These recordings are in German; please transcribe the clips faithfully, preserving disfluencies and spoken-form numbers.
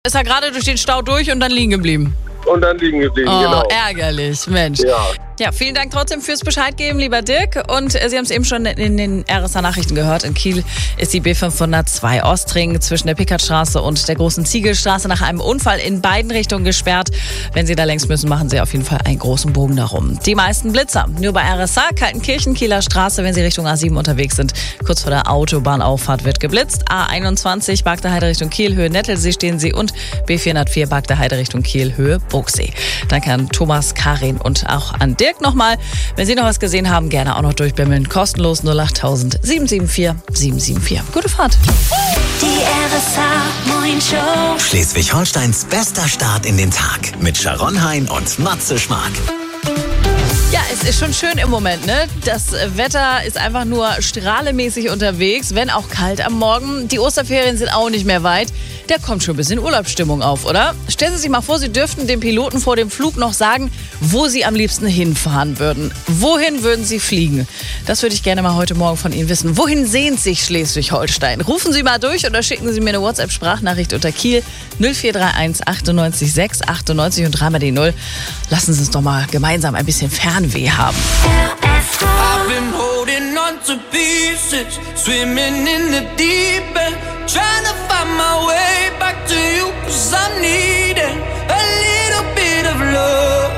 Ist er gerade durch den Stau durch und dann liegen geblieben? Und dann liegen geblieben, oh, genau. Ärgerlich, Mensch. Ja. Ja, vielen Dank trotzdem fürs Bescheid geben, lieber Dirk. Und äh, Sie haben es eben schon in den R S A-Nachrichten gehört. In Kiel ist die B fünfhundertzwei Ostring zwischen der Pickardstraße und der Großen Ziegelstraße nach einem Unfall in beiden Richtungen gesperrt. Wenn Sie da längs müssen, machen Sie auf jeden Fall einen großen Bogen darum. Die meisten Blitzer nur bei R S A, Kaltenkirchen, Kieler Straße, wenn Sie Richtung A sieben unterwegs sind. Kurz vor der Autobahnauffahrt wird geblitzt. A einundzwanzig, Bagdaheide Richtung Kiel, Höhe Nettelsee stehen Sie und B vierhundertvier, Bagdaheide Richtung Kiel, Höhe Burgsee. Danke an Thomas, Karin und auch an Dirk nochmal. Wenn Sie noch was gesehen haben, gerne auch noch durchbimmeln. Kostenlos null acht null null sieben sieben vier sieben sieben vier. Gute Fahrt. Die R S A-Morning-Show. Schleswig-Holsteins bester Start in den Tag mit Sharon Hein und Matze Schmark. Ja, es ist schon schön im Moment, ne? Das Wetter ist einfach nur strahlemäßig unterwegs, wenn auch kalt am Morgen. Die Osterferien sind auch nicht mehr weit. Da kommt schon ein bisschen Urlaubsstimmung auf, oder? Stellen Sie sich mal vor, Sie dürften dem Piloten vor dem Flug noch sagen, wo Sie am liebsten hinfahren würden. Wohin würden Sie fliegen? Das würde ich gerne mal heute Morgen von Ihnen wissen. Wohin sehnt sich Schleswig-Holstein? Rufen Sie mal durch oder schicken Sie mir eine WhatsApp-Sprachnachricht unter Kiel null vier drei eins achtundneunzig sechs achtundneunzig und dreimal die Null. Lassen Sie uns doch mal gemeinsam ein bisschen Fernweh haben. I've been holding on to pieces, swimming in the deep end, trying to find my way back to you, 'cause I'm needing a little bit of love,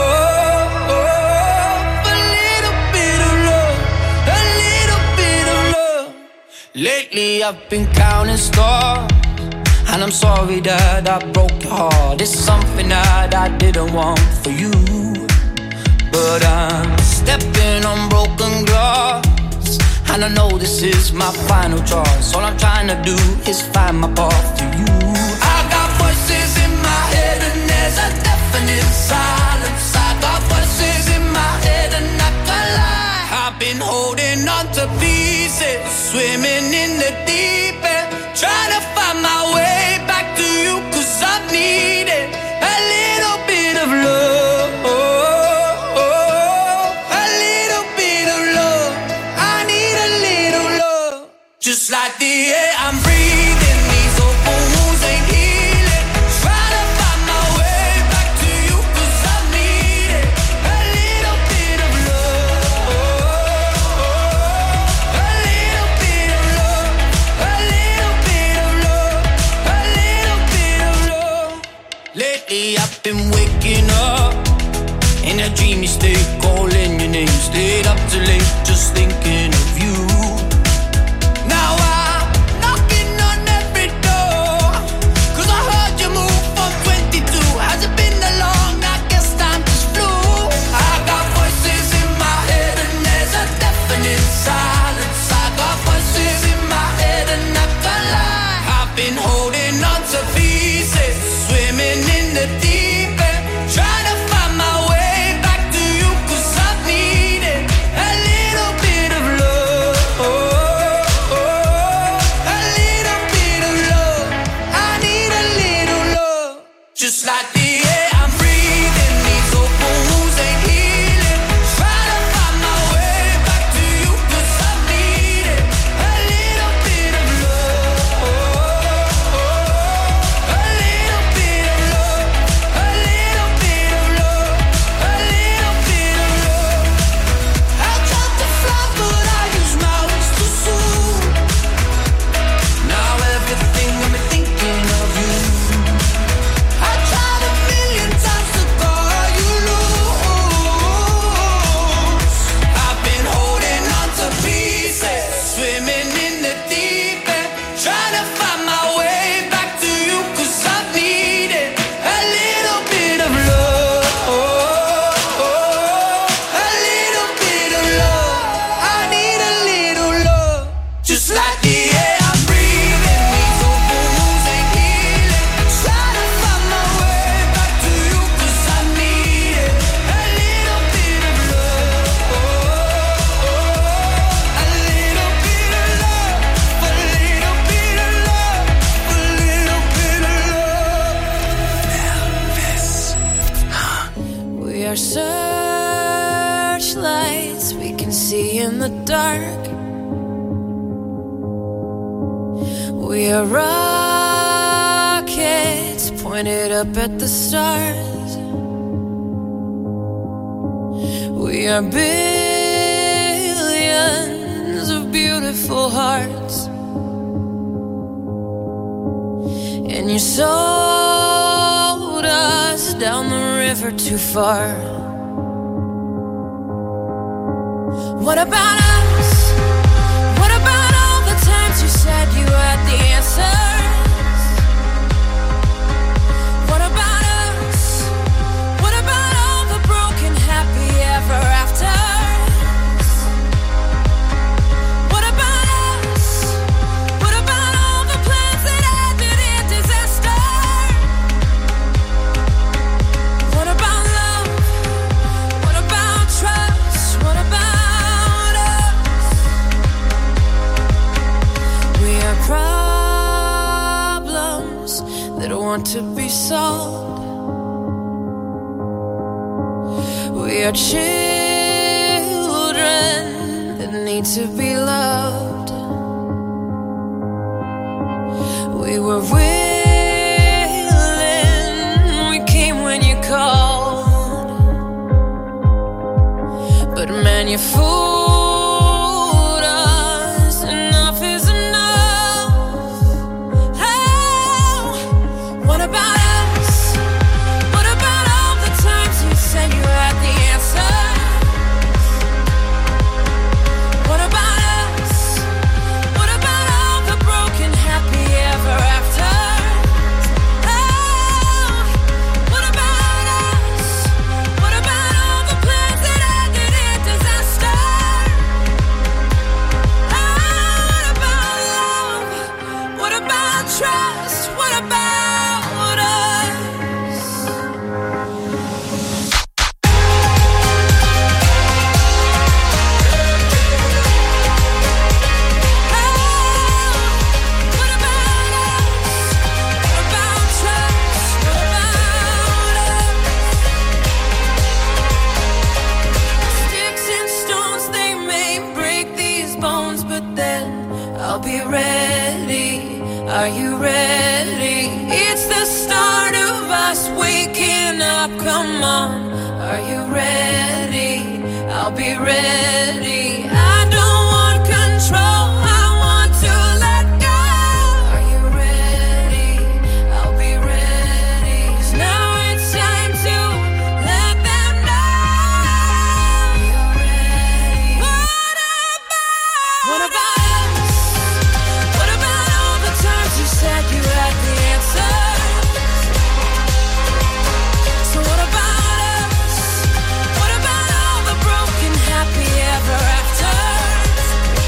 a little bit of love, a little bit of love. Lately I've been counting stars, and I'm sorry that I broke your heart. It's something that I didn't want for you, but I'm stepping on broken glass, and I know this is my final choice. All I'm trying to do is find my path to you. I got voices in my head and there's a definite silence. I got voices in my head and I can't lie. I've been holding on to pieces, swimming in the deep end, trying to find my way back to you, 'cause I've needed a little bit of love. Just like the air I'm breathing, these open wounds ain't healing. Try to find my way back to you, 'cause I need it. A little bit of love, a little bit of love, a little bit of love, a little bit of love. Lately I've been waking up in a dreamy state, calling your name, stayed up too late, just thinking of you. Just like the air I'm breathing, these open wounds ain't healing. Try to find my way back to you, 'cause I need it. A little bit of love, a little bit of love, a little bit of love, a little bit of love. I tried to fly but I used my wings too soon. Now everything got me thinking of you. Searchlights we can see in the dark. We are rockets pointed up at the stars. We are billions of beautiful hearts, and you sold us down the river too far. What about us? What about all the times you said you had the answers? What about us? What about all the broken happy ever afters? What about us? What about all the plans that ended in disaster? What about love? What about trust? What about problems that want to be solved? We are children that need to be loved. We were willing, we came when you called, but man, you fooled. Are you ready? It's the start of us waking up, come on. Are you ready? I'll be ready. I don't want control, I want to let go. Are you ready? I'll be ready. 'Cause now it's time to let them know. You're ready. What about? What about? Said you had the answers. So what about us? What about all the broken happy ever afters?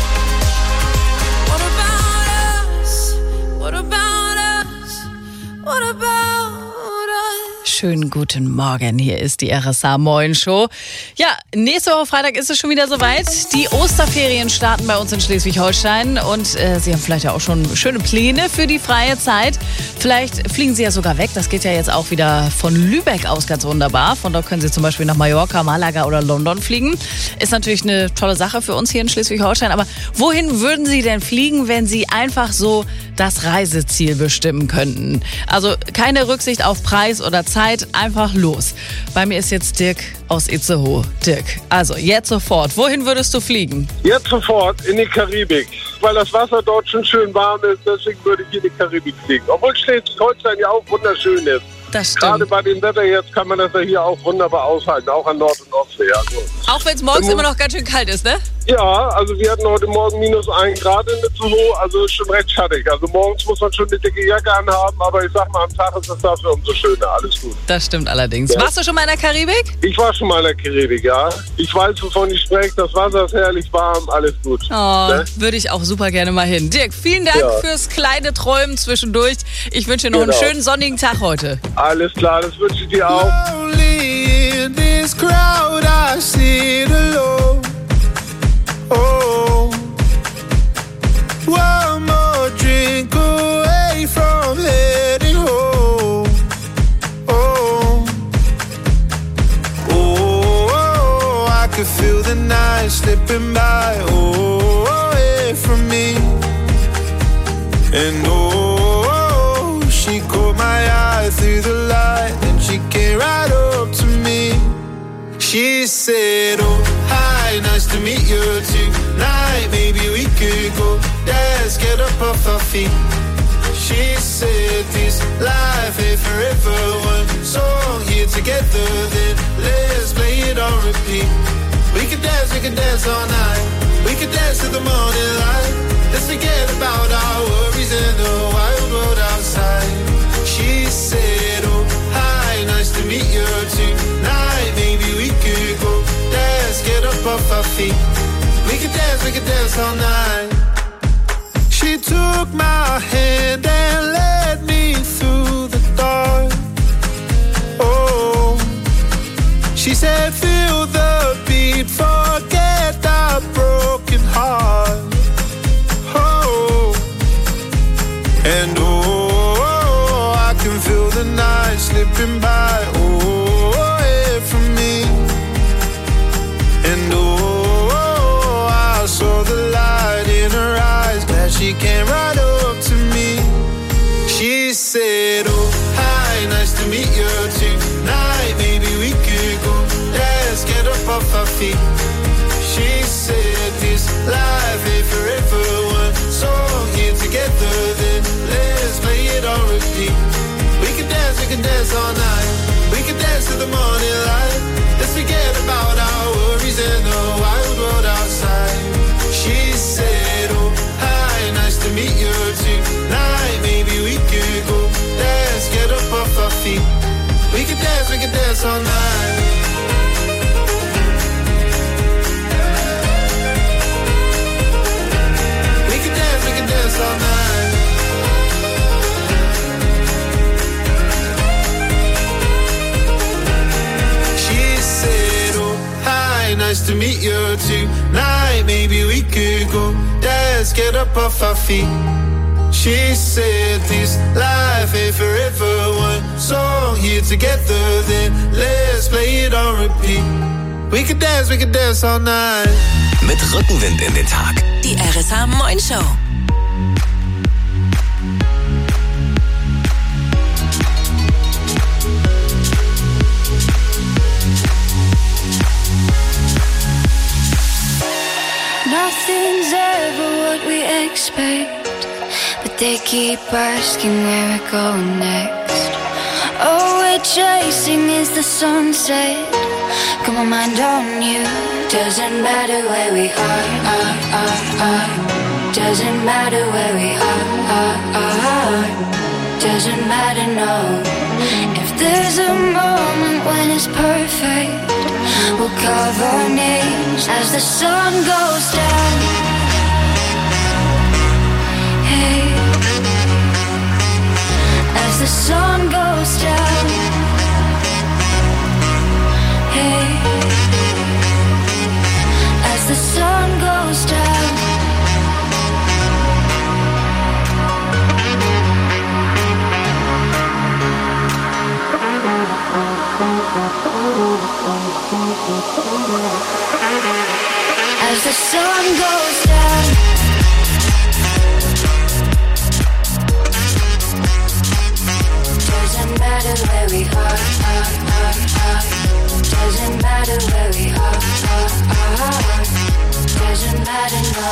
What about us? What about us? What about us? Schönen guten Morgen, hier ist die R S A Moin Show. Ja, nächste Woche Freitag ist es schon wieder soweit. Die Osterferien starten bei uns in Schleswig-Holstein und äh, Sie haben vielleicht ja auch schon schöne Pläne für die freie Zeit. Vielleicht fliegen Sie ja sogar weg. Das geht ja jetzt auch wieder von Lübeck aus ganz wunderbar. Von dort können Sie zum Beispiel nach Mallorca, Malaga oder London fliegen. Ist natürlich eine tolle Sache für uns hier in Schleswig-Holstein. Aber wohin würden Sie denn fliegen, wenn Sie einfach so das Reiseziel bestimmen könnten? Also keine Rücksicht auf Preis oder Zeit. Einfach los. Bei mir ist jetzt Dirk aus Itzehoe. Dirk, also jetzt sofort. Wohin würdest du fliegen? Jetzt sofort in die Karibik, weil das Wasser dort schon schön warm ist. Deswegen würde ich in die Karibik fliegen. Obwohl Schleswig-Holstein ja auch wunderschön ist. Das stimmt. Gerade bei dem Wetter jetzt kann man das ja hier auch wunderbar aushalten, auch an Nord- und Ostsee. Also, auch wenn es morgens immer noch ganz schön kalt ist, ne? Ja, also wir hatten heute Morgen minus ein Grad in Itzehoe, also ist schon recht schattig. Also morgens muss man schon eine dicke Jacke anhaben, aber ich sag mal, am Tag ist das dafür umso schöner. Alles gut. Das stimmt allerdings. Ja. Warst du schon mal in der Karibik? Ich war schon mal in der Karibik, ja. Ich weiß, wovon ich spreche. Das Wasser ist herrlich warm, alles gut. Oh, ne? Würde ich auch super gerne mal hin. Dirk, vielen Dank ja. fürs kleine Träumen zwischendurch. Ich wünsche dir noch genau. einen schönen sonnigen Tag heute. Alles klar, das wünsche ich dir auch. In this crowd I sit alone. Oh, one more drink away from heading home. Oh, oh, oh, I could feel the night slipping by. Oh, away from me. And oh, she caught my eye through the our feet. She said this life ain't forever. One song here together, then let's play it on repeat. We could dance, we could dance all night. We could dance to the morning light. Let's forget about our worries in the wild world outside. She said, oh, hi, nice to meet you tonight. Maybe we could go dance, get up off our feet. We could dance, we could dance all night. She took my hand and led me through the dark. Oh, she said, feel the beat, forget our broken heart. Oh, and oh, I can feel the night slipping by. Oh, away from me. And oh, I saw the light in her eyes. Glad she came right up to me. She said, oh, hi, nice to meet you tonight. Maybe we could go dance, get up off our feet. She said this life ain't forever. One song here together, then let's play it on repeat. We can dance, we can dance all night. We can dance to the morning light. Let's forget about our worries in the wild world outside. She said, oh, hi, nice to meet you tonight. Maybe we could go dance, get up off our feet. We can dance, we can dance all night. Dance all night. She said, oh, hi, nice to meet you tonight. Maybe we could go dance, get up off our feet. She said this life ain't forever. One song here together, then let's play it on repeat. We could dance, we could dance all night. Mit Rückenwind in den Tag. Die R S H Moin Show. Nothing's ever what we expect, but they keep asking where we're going next. All we're chasing is the sunset. Got my mind on you. Doesn't matter where we are, are, are, are. Doesn't matter where we are, are, are. Doesn't matter, no. If there's a moment when it's perfect, we'll carve our names as the sun goes down. Hey, as the sun goes down. Hey, as the sun goes down. As the sun goes down. Doesn't matter where we are, are, are, are. Doesn't matter where we are, are, are. Doesn't matter, no.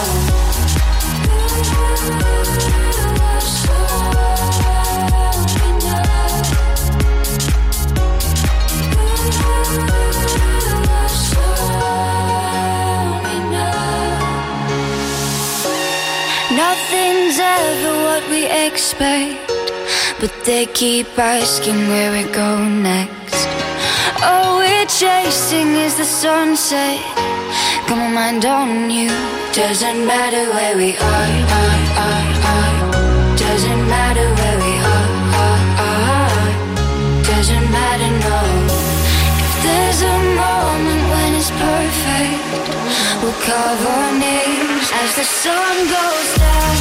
Nothing's ever what we expect, but they keep asking where we go next. All we're chasing is the sunset. Got my mind on you. Doesn't matter where we are, are, are, are. Doesn't matter where we are, are, are. Doesn't matter, no. If there's a moment when it's perfect, we'll carve our names as the sun goes down.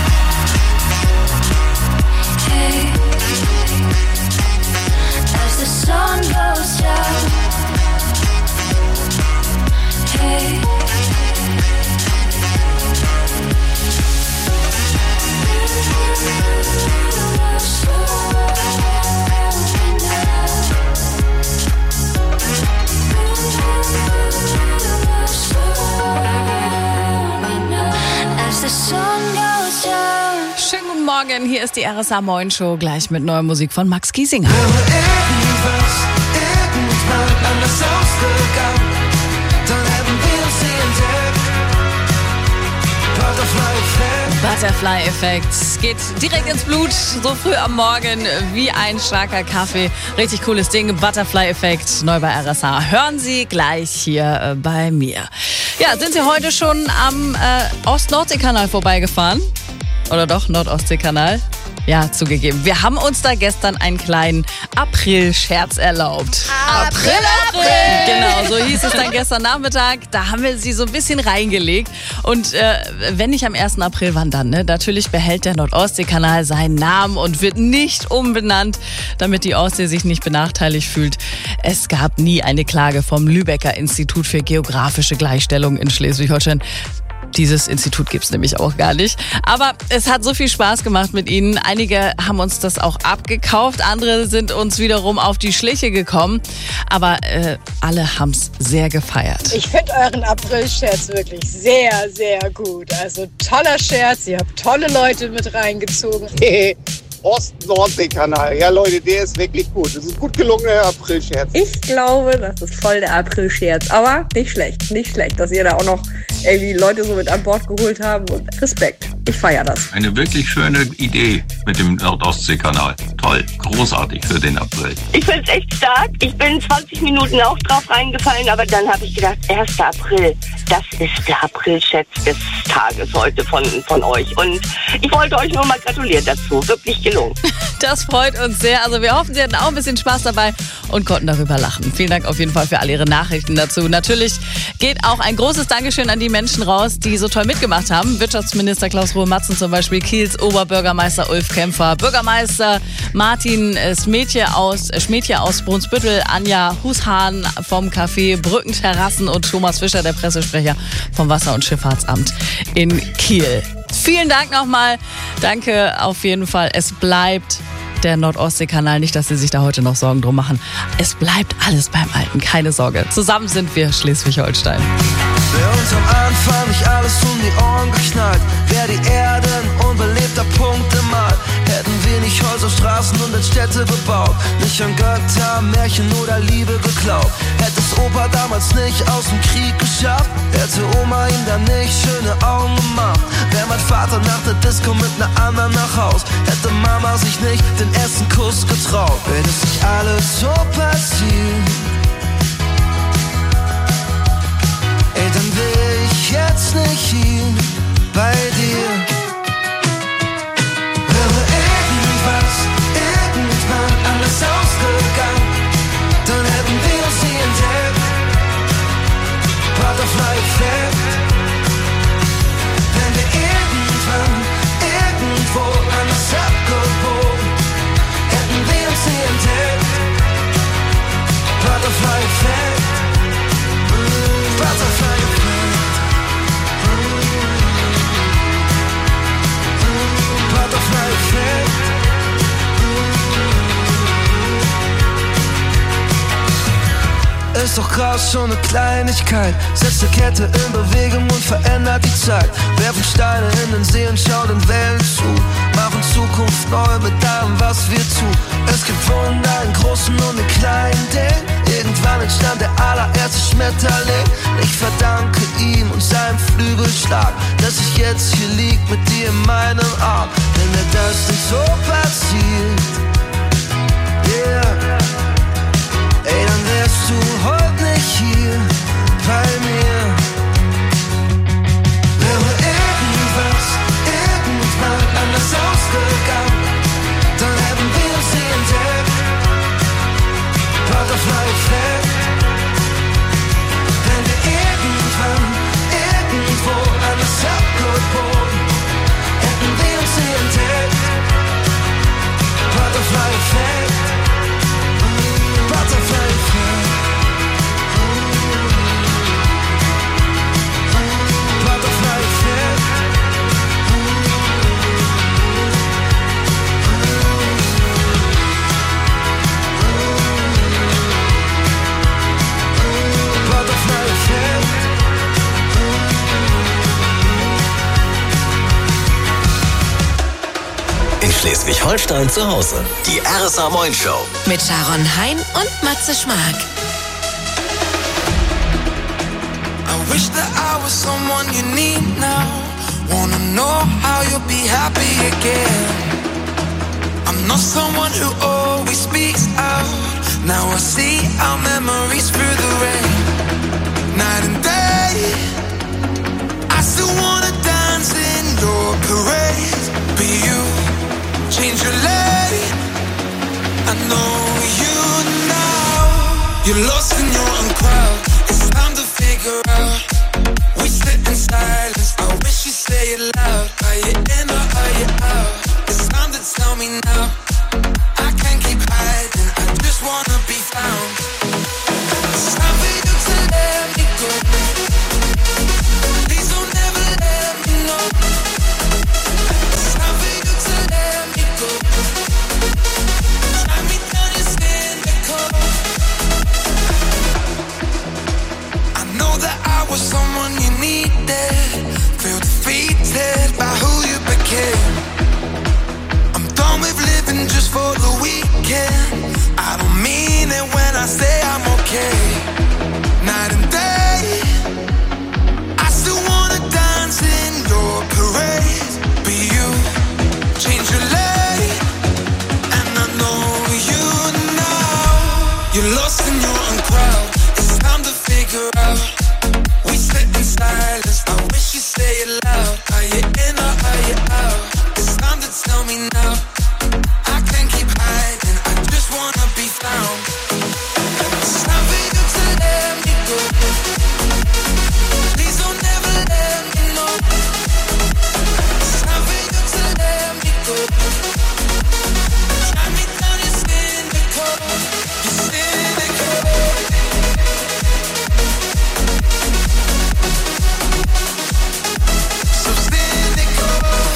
Hey, as the sun goes down. Hey, as the sun Morgen. Hier ist die R S A Moin Show, gleich mit neuer Musik von Max Giesinger. Irgendwas, irgendwann anders ausgegangen, dann hätten wir uns nie entdeckt. Butterfly-Effekt. Butterfly-Effekt geht direkt ins Blut, so früh am Morgen wie ein starker Kaffee. Richtig cooles Ding, Butterfly-Effekt, neu bei R S A. Hören Sie gleich hier äh, bei mir. Ja, sind Sie heute schon am äh, Ost-Nordsee-Kanal vorbeigefahren? Oder doch, Nord-Ostsee-Kanal? Ja, zugegeben. Wir haben uns da gestern einen kleinen April-Scherz erlaubt. April, April! Genau, so hieß es dann gestern Nachmittag. Da haben wir sie so ein bisschen reingelegt. Und äh, wenn nicht am ersten April, wann dann? Ne? Natürlich behält der Nord-Ostsee-Kanal seinen Namen und wird nicht umbenannt, damit die Ostsee sich nicht benachteiligt fühlt. Es gab nie eine Klage vom Lübecker Institut für geografische Gleichstellung in Schleswig-Holstein. Dieses Institut gibt's nämlich auch gar nicht. Aber es hat so viel Spaß gemacht mit Ihnen. Einige haben uns das auch abgekauft, andere sind uns wiederum auf die Schliche gekommen. Aber äh, alle haben's sehr gefeiert. Ich finde euren April-Scherz wirklich sehr, sehr gut. Also toller Scherz, ihr habt tolle Leute mit reingezogen. Ost-Nordsee-Kanal. Ja, Leute, der ist wirklich gut. Das ist ein gut gelungener April-Scherz. Ich glaube, das ist voll der April-Scherz. Aber nicht schlecht, nicht schlecht, dass ihr da auch noch irgendwie Leute so mit an Bord geholt haben. Und Respekt, ich feiere das. Eine wirklich schöne Idee mit dem Nord-Ostsee-Kanal. Toll, großartig für den April. Ich finde es echt stark. Ich bin zwanzig Minuten auch drauf reingefallen, aber dann habe ich gedacht, erster April, das ist der April-Scherz des Tages heute von, von euch. Und ich wollte euch nur mal gratulieren dazu. Wirklich gelungen. Das freut uns sehr. Also wir hoffen, Sie hatten auch ein bisschen Spaß dabei und konnten darüber lachen. Vielen Dank auf jeden Fall für all Ihre Nachrichten dazu. Natürlich geht auch ein großes Dankeschön an die Menschen raus, die so toll mitgemacht haben. Wirtschaftsminister Klaus-Ruhe-Matzen zum Beispiel, Kiels Oberbürgermeister Ulf Kämpfer, Bürgermeister Martin Schmetje aus, Schmetje aus Brunsbüttel, Anja Hushahn vom Café Brückenterrassen und Thomas Fischer, der Pressesprecher vom Wasser- und Schifffahrtsamt in Kiel. Vielen Dank nochmal. Danke auf jeden Fall. Es bleibt der Nord-Ostsee-Kanal. Nicht, dass Sie sich da heute noch Sorgen drum machen. Es bleibt alles beim Alten. Keine Sorge. Zusammen sind wir Schleswig-Holstein. Wäre uns am Anfang nicht alles um die Ohren geknallt, wäre die Erde ein unbelebter Punkt im All. Hätten wir nicht Häuser, Straßen und Städte gebaut, nicht an Götter, Märchen oder Liebe geglaubt. Hätte es Opa damals nicht aus dem Krieg geschafft, hätte Oma ihm dann nicht schöne Augen gemacht. Wäre mein Vater nach der Disco mit ner anderen nach Haus, hätte Mama sich nicht den ersten Kuss getraut. Wenn es nicht alles so passiert, ey, dann wär ich jetzt nicht hier bei dir. Wäre irgendwas, irgendwann alles ausgegangen, dann hätten wir uns nie entdeckt. Butterfly-Effekt. Wenn wir irgendwann, irgendwo anders abgebogen, hätten wir uns nie entdeckt. Butterfly-Effekt. Butterfly-Effekt. Butterfly-Effekt. Ist doch krass, schon eine Kleinigkeit setzt eine Kette in Bewegung und verändert die Zeit. Werfen Steine in den See und schauen den Wellen zu, machen Zukunft neu mit allem, was wir tun. Es gibt Wunder in großen und in kleinen Dingen. Irgendwann entstand der allererste Schmetterling. Ich verdanke ihm und seinem Flügelschlag, dass ich jetzt hier lieg mit dir in meinem Arm. Wenn mir das nicht so passiert, yeah, ey, dann wärst du heute nicht hier bei mir. Wäre irgendwas, irgendwann anders ausgegangen, dann hätten wir uns nie entdeckt. Butterfly-Effekt. Wenn wir irgendwann, irgendwo anders abgebogen, hätten wir uns nie entdeckt. Butterfly-Effekt. Schleswig-Holstein zu Hause. Die R S A Moin Show. Mit Sharon Hein und Matze Schmark. I wish that I was someone you need now. Wanna know how you'll be happy again. I'm not someone who always speaks out. Now I see our memories through the rain. Night and day, I still wanna dance in your parade. But you change your lane. I know you now. You're lost in your own crowd. It's time to figure out. We sit in silence. I wish you say it loud. Are you in or are you out? It's time to tell me now. I can't keep hiding. I just wanna be found. It's time for you to let me go. Please don't ever let me know. It's time for you to let me go. Try me down, you're cynical. I know that I was someone you needed. Feel defeated by who you became. I'm done with living just for the weekend. I don't mean it when I say I'm okay. Night and day, I still wanna dance in your parade. But you change your lane, and I know you now. You're lost in your own crowd. It's time to figure out. We sit in silence. I wish you say it loud. Are you in or are you out? It's time to tell me now. I can't keep hiding. I just wanna be found. It's time for you to let me go. Please don't ever let me know. It's time for you to let me go. Try me down, you're cynical. You're cynical. So cynical.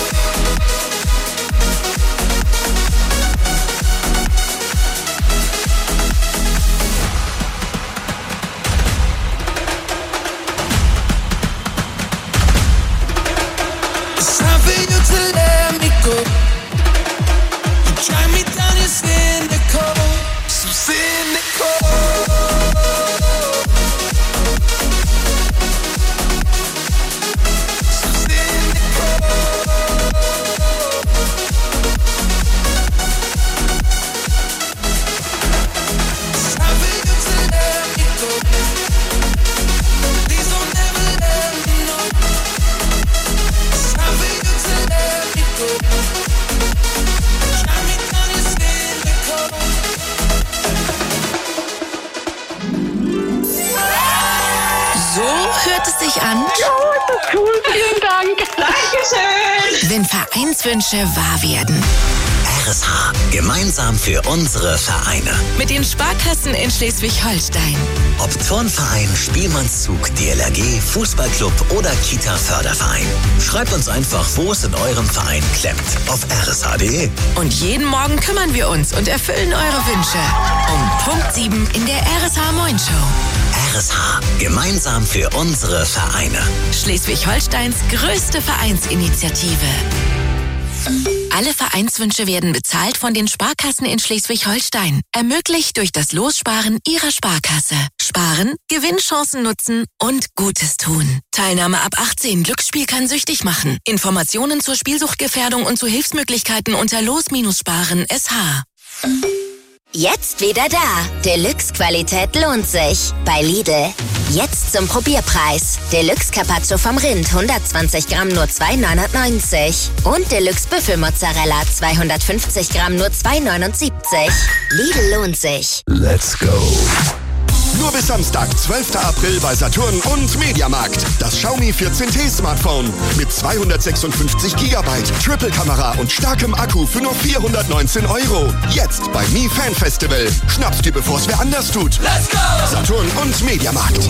It's time for you to let me go. You drive me down, you're cynical. So cynical. So cynical. It's time for you to let me go. Please don't ever let me know. It's time for you to let me go. Try me down, you're cynical. So hört es sich an, Das ist cool, vielen Dank. Dankeschön. wenn Vereinswünsche wahr werden. R S H. Gemeinsam für unsere Vereine. Mit den Sparkassen in Schleswig-Holstein. Ob Turnverein, Spielmannszug, D L R G, Fußballclub oder Kita-Förderverein. Schreibt uns einfach, wo es in eurem Verein klemmt. Auf r s h punkt d e. Und jeden Morgen kümmern wir uns und erfüllen eure Wünsche. Um Punkt sieben in der R S H Moin Show. R S H. Gemeinsam für unsere Vereine. Schleswig-Holsteins größte Vereinsinitiative. Alle Vereinswünsche werden bezahlt von den Sparkassen in Schleswig-Holstein. Ermöglicht durch das Lossparen Ihrer Sparkasse. Sparen, Gewinnchancen nutzen und Gutes tun. Teilnahme ab achtzehn. Glücksspiel kann süchtig machen. Informationen zur Spielsuchtgefährdung und zu Hilfsmöglichkeiten unter los Sparen S H. Jetzt wieder da. Deluxe-Qualität lohnt sich. Bei Lidl. Jetzt zum Probierpreis. Deluxe Carpaccio vom Rind hundertzwanzig Gramm nur zwei neunundneunzig. Und Deluxe Büffelmozzarella zweihundertfünfzig Gramm nur zwei neunundsiebzig. Lidl lohnt sich. Let's go. Nur bis Samstag, zwölften April bei Saturn und Mediamarkt. Das Xiaomi vierzehn T Smartphone mit zweihundertsechsundfünfzig Gigabyte, Triple-Kamera und starkem Akku für nur vierhundertneunzehn Euro. Jetzt bei Mi Fan Festival. Schnapp's dir, bevor es wer anders tut. Let's go! Saturn und Mediamarkt.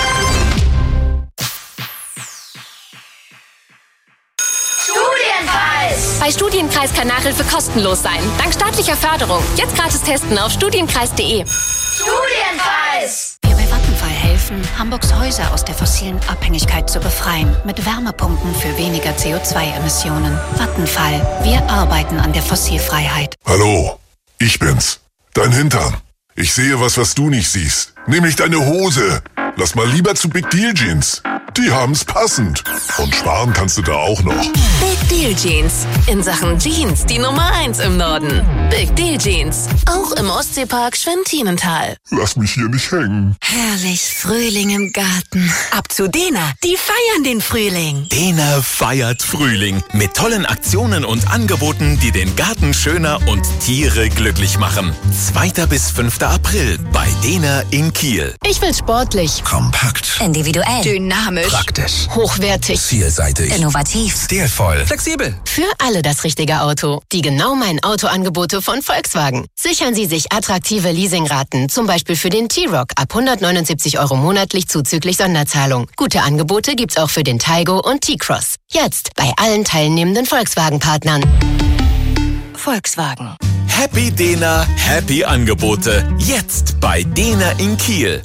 Studienkreis! Bei Studienkreis kann Nachhilfe kostenlos sein. Dank staatlicher Förderung. Jetzt gratis testen auf studienkreis punkt de. Studienkreis! Wir bei Vattenfall helfen, helfen, Hamburgs Häuser aus der fossilen Abhängigkeit zu befreien. Mit Wärmepumpen für weniger C O zwei Emissionen. Vattenfall. Wir arbeiten an der Fossilfreiheit. Hallo, ich bin's. Dein Hintern. Ich sehe was, was du nicht siehst. Nämlich deine Hose. Lass mal lieber zu Big Deal Jeans. Die haben's passend. Und sparen kannst du da auch noch. Big Deal Jeans. In Sachen Jeans die Nummer eins im Norden. Big Deal Jeans. Auch im Ostseepark Schwintinental. Lass mich hier nicht hängen. Herrlich Frühling im Garten. Ab zu Dena. Die feiern den Frühling. Dena feiert Frühling. Mit tollen Aktionen und Angeboten, die den Garten schöner und Tiere glücklich machen. zweiter bis fünfter April bei Dena in Kiel. Ich will sportlich, Kompakt. Individuell. dynamisch, Praktisch. hochwertig, Vielseitig. Innovativ. Stilvoll. Flexibel. für alle das richtige Auto. Die genau mein Autoangebote von Volkswagen. Sichern Sie sich attraktive Leasingraten, zum Beispiel für den T-Roc ab hundertneunundsiebzig Euro monatlich zuzüglich Sonderzahlung. Gute Angebote gibt's auch für den Taigo und T-Cross. Jetzt bei allen teilnehmenden Volkswagen-Partnern. Volkswagen. Happy Dena, happy Angebote. Jetzt bei Dena in Kiel.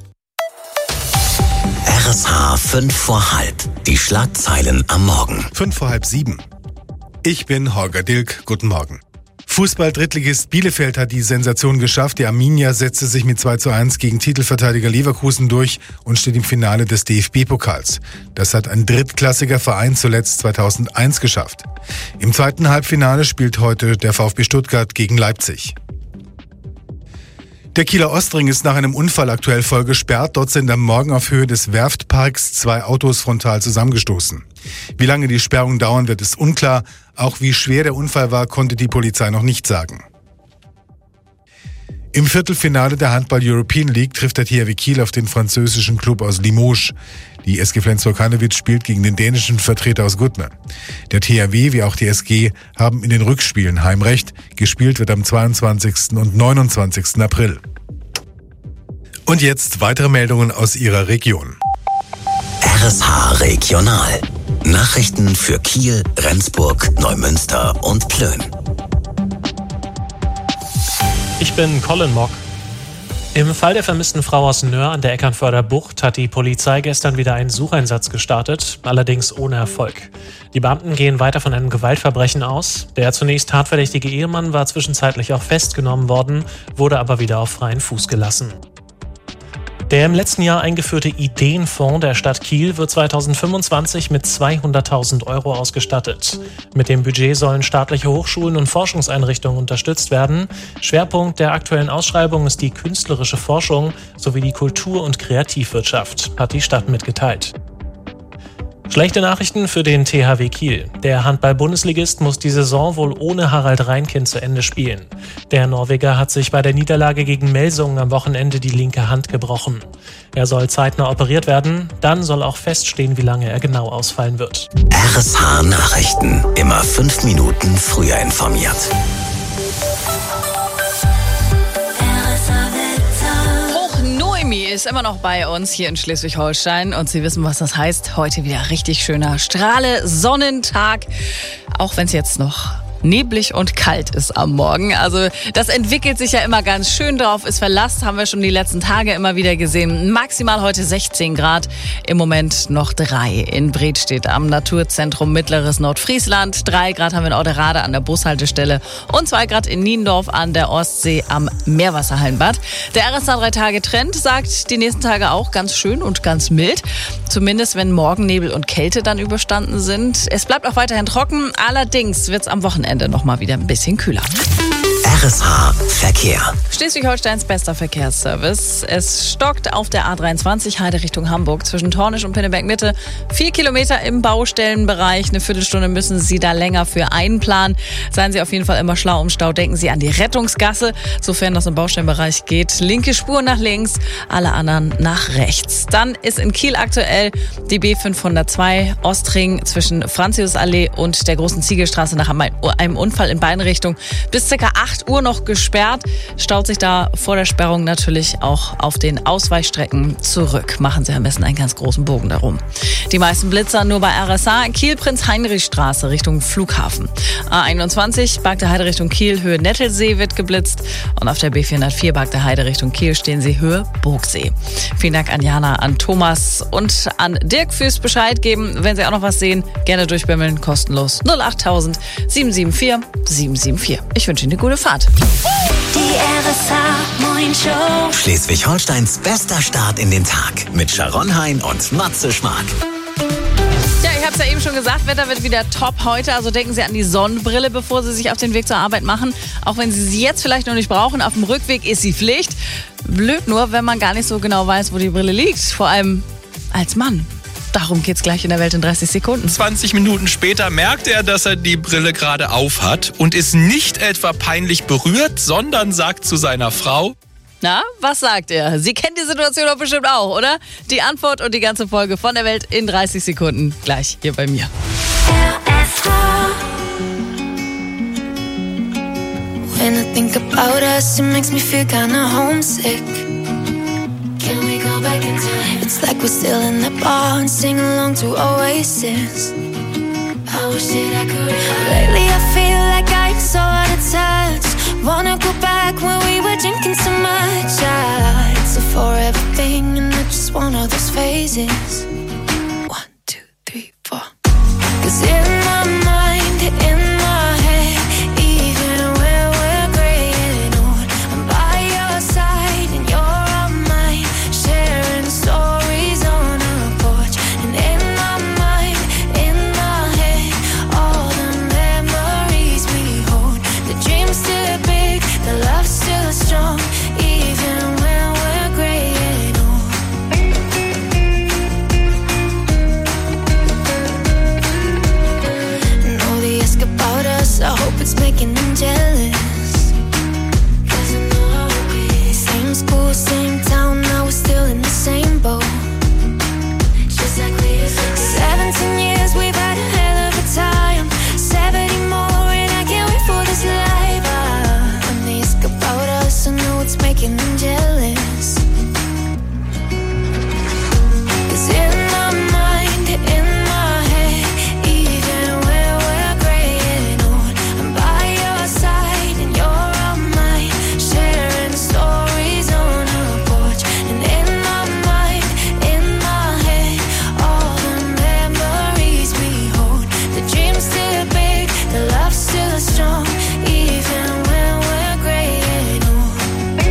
R S H fünf vor halb. Die Schlagzeilen am Morgen. Fünf vor halb sieben. Ich bin Holger Dilk. Guten Morgen. Fußball-Drittligist Bielefeld hat die Sensation geschafft. Die Arminia setzte sich mit zwei zu eins gegen Titelverteidiger Leverkusen durch und steht im Finale des D F B-Pokals. Das hat ein drittklassiger Verein zuletzt zweitausendeins geschafft. Im zweiten Halbfinale spielt heute der VfB Stuttgart gegen Leipzig. Der Kieler Ostring ist nach einem Unfall aktuell voll gesperrt. Dort sind am Morgen auf Höhe des Werftparks zwei Autos frontal zusammengestoßen. Wie lange die Sperrung dauern wird, ist unklar. Auch wie schwer der Unfall war, konnte die Polizei noch nicht sagen. Im Viertelfinale der Handball-European League trifft der T H W Kiel auf den französischen Club aus Limoges. Die S G Flensburg-Handewitt spielt gegen den dänischen Vertreter aus Gudme. Der T H W wie auch die S G haben in den Rückspielen Heimrecht. Gespielt wird am zweiundzwanzigsten und neunundzwanzigsten April. Und jetzt weitere Meldungen aus Ihrer Region. R S H Regional. Nachrichten für Kiel, Rendsburg, Neumünster und Plön. Ich bin Colin Mock. Im Fall der vermissten Frau aus Nöhr an der Eckernförder Bucht hat die Polizei gestern wieder einen Sucheinsatz gestartet, allerdings ohne Erfolg. Die Beamten gehen weiter von einem Gewaltverbrechen aus. Der zunächst tatverdächtige Ehemann war zwischenzeitlich auch festgenommen worden, wurde aber wieder auf freien Fuß gelassen. Der im letzten Jahr eingeführte Ideenfonds der Stadt Kiel wird zweitausendfünfundzwanzig mit zweihunderttausend Euro ausgestattet. Mit dem Budget sollen staatliche Hochschulen und Forschungseinrichtungen unterstützt werden. Schwerpunkt der aktuellen Ausschreibung ist die künstlerische Forschung sowie die Kultur- und Kreativwirtschaft, hat die Stadt mitgeteilt. Schlechte Nachrichten für den T H W Kiel. Der Handball-Bundesligist muss die Saison wohl ohne Harald Reinkind zu Ende spielen. Der Norweger hat sich bei der Niederlage gegen Melsungen am Wochenende die linke Hand gebrochen. Er soll zeitnah operiert werden, dann soll auch feststehen, wie lange er genau ausfallen wird. R S H Nachrichten. Immer fünf Minuten früher informiert. Ist immer noch bei uns hier in Schleswig-Holstein und Sie wissen, was das heißt. Heute wieder richtig schöner Strahle, Sonnentag, auch wenn es jetzt noch neblig und kalt ist am Morgen. Also das entwickelt sich ja immer ganz schön. Drauf ist Verlass, haben wir schon die letzten Tage immer wieder gesehen. Maximal heute sechzehn Grad, im Moment noch drei in Bredstedt am Naturzentrum Mittleres Nordfriesland. Drei Grad haben wir in Auderade an der Bushaltestelle und zwei Grad in Niendorf an der Ostsee am Meerwasserhallenbad. Der R S H drei Tage Trend sagt die nächsten Tage auch ganz schön und ganz mild. Zumindest wenn morgen Nebel und Kälte dann überstanden sind. Es bleibt auch weiterhin trocken, allerdings wird es am Wochenende Ende noch mal wieder ein bisschen kühler. R S H Verkehr. Schleswig-Holsteins bester Verkehrsservice. Es stockt auf der A dreiundzwanzig Heide Richtung Hamburg zwischen Tornisch und Pinneberg Mitte. Vier Kilometer im Baustellenbereich. Eine Viertelstunde müssen Sie da länger für einplanen. Seien Sie auf jeden Fall immer schlau im Stau. Denken Sie an die Rettungsgasse, sofern das im Baustellenbereich geht. Linke Spur nach links, alle anderen nach rechts. Dann ist in Kiel aktuell die B fünfhundertzwei Ostring zwischen Franziusallee und der Großen Ziegelstraße nach einem Unfall in beiden Richtungen bis ca. acht Uhr noch gesperrt. Staut sich da vor der Sperrung natürlich auch auf den Ausweichstrecken zurück. Machen Sie am besten einen ganz großen Bogen darum. Die meisten Blitzer nur bei R S A. Kiel-Prinz-Heinrich-Straße Richtung Flughafen. A einundzwanzig, Bagde Heide Richtung Kiel, Höhe Nettelsee wird geblitzt. Und auf der B vierhundertvier, Bagde Heide Richtung Kiel, stehen Sie Höhe Burgsee. Vielen Dank an Jana, an Thomas und an Dirk fürs Bescheid geben. Wenn Sie auch noch was sehen, gerne durchbimmeln, kostenlos. null achttausend sieben sieben vier sieben sieben vier. Ich wünsche Ihnen eine gute Fahrt. Die R S A Morning Show. Schleswig-Holsteins bester Start in den Tag mit Sharon Hein und Matze Schmark. Ja, ich habe es ja eben schon gesagt, Wetter wird wieder top heute. Also denken Sie an die Sonnenbrille, bevor Sie sich auf den Weg zur Arbeit machen. Auch wenn Sie sie jetzt vielleicht noch nicht brauchen, auf dem Rückweg ist sie Pflicht. Blöd nur, wenn man gar nicht so genau weiß, wo die Brille liegt. Vor allem als Mann. Darum geht's gleich in der Welt in dreißig Sekunden. zwanzig Minuten später merkt er, dass er die Brille gerade auf hat und ist nicht etwa peinlich berührt, sondern sagt zu seiner Frau: Na, was sagt er? Sie kennen die Situation doch bestimmt auch, oder? Die Antwort und die ganze Folge von der Welt in dreißig Sekunden gleich hier bei mir. When I think about us, it makes me feel kinda homesick. Can we go back in time? It's like we're still in the bar and sing along to Oasis. I wish that I could. Lately I feel like I'm so out of touch. Wanna go back when we were drinking so much. Ah, it's a forever thing and I just want all those phases. One, two, three, four. 'Cause in my mind, in my head, even when we're graying old, I'm by your side and you're on mine, sharing stories on a porch. And in my mind, in my head, all the memories we hold. The dream's still big, the love's still strong, even when we're graying old. And all they ask about us, I hope it's making them jealous. 'Cause I know how it is. Same school, same town, now we're still in the same boat. Just like we used to be. Seventeen years, we've had a hell of a time. Seventy more, and I can't wait for this life. Ah, when they ask about us, I know it's making them jealous. 'Cause in my mind, in my head, even when we're graying old, I'm by your side and you're on mine, sharing stories on a porch. And in my mind, in my head, all the memories we hold. The dream's still big, the love's still strong, even when we're graying old.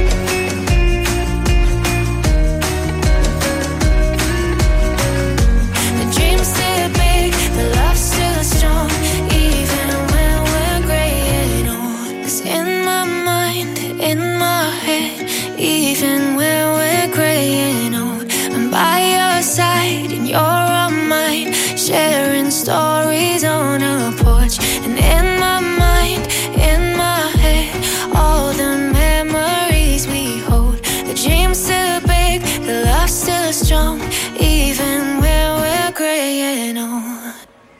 The dream's still big, the love's still strong, even when we're graying old. 'Cause in my mind, in my head, even when we're graying old, I'm by your side and you're on mine, sharing stories on a porch. And in my mind, in my head, all the memories we hold. The dream's still big, the love's still strong, even when we're graying old.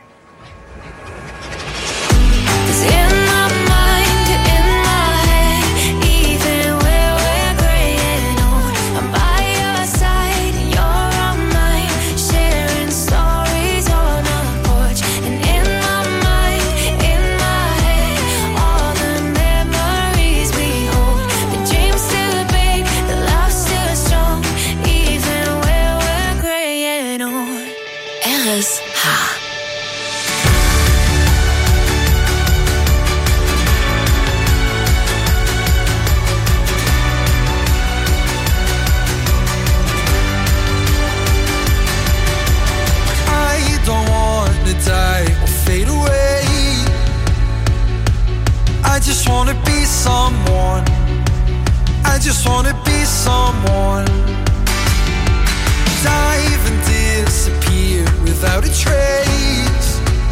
'Cause in my mind, in my head, even when we're graying old, I'm by your side and you're on mine, sharing stories on a porch. And in my mind, in my head, all the memories we hold. The dream's still big, the love's still strong, even when we're graying old. R S H. I don't want to die or fade away. I just want to be someone. I just want to be someone. Dive and disappear without a trace.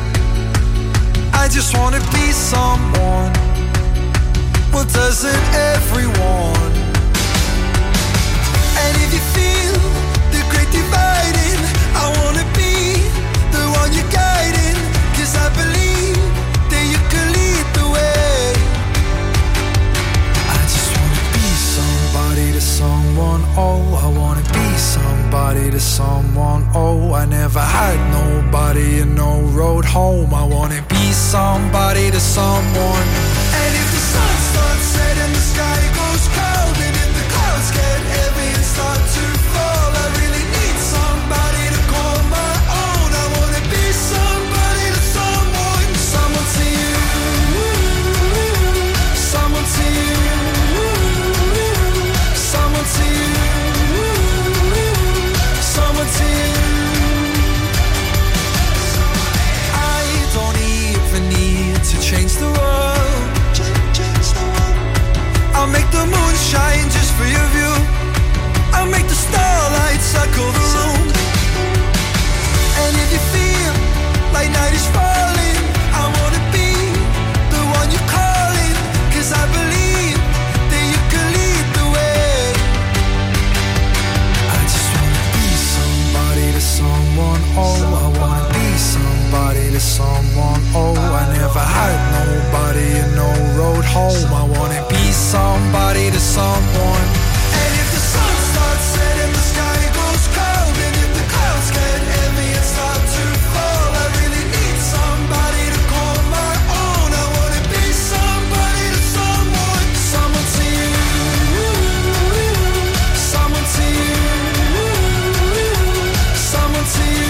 I just want to be someone. Well, doesn't everyone? And if you feel the great dividing, I wanna be the one you're guiding. 'Cause I believe that you can lead the way. someone, oh, I wanna be somebody to someone, oh, I never had nobody and no road home. I wanna be somebody to someone. And if the sun starts setting, the sky goes cold, and if the clouds get heavy and start to fall, I really need somebody to call my own. I wanna be somebody to someone, someone to you, someone to you, someone to you, someone to you. I don't even need to change the world. I'll make the moon shine just for your view. I'll make the starlight circle the room. And if you feel like night is falling, I wanna be the one you're calling, 'cause I believe that you can lead the way. I just wanna be somebody to someone, oh, I wanna be somebody to someone, oh, I never had nobody and no road home. I wanna be somebody to someone. And if the sun starts setting, the sky goes cold, and if the clouds get heavy and start to fall, I really need somebody to call my own. I wanna be somebody to someone, someone to you, someone to you, someone to you,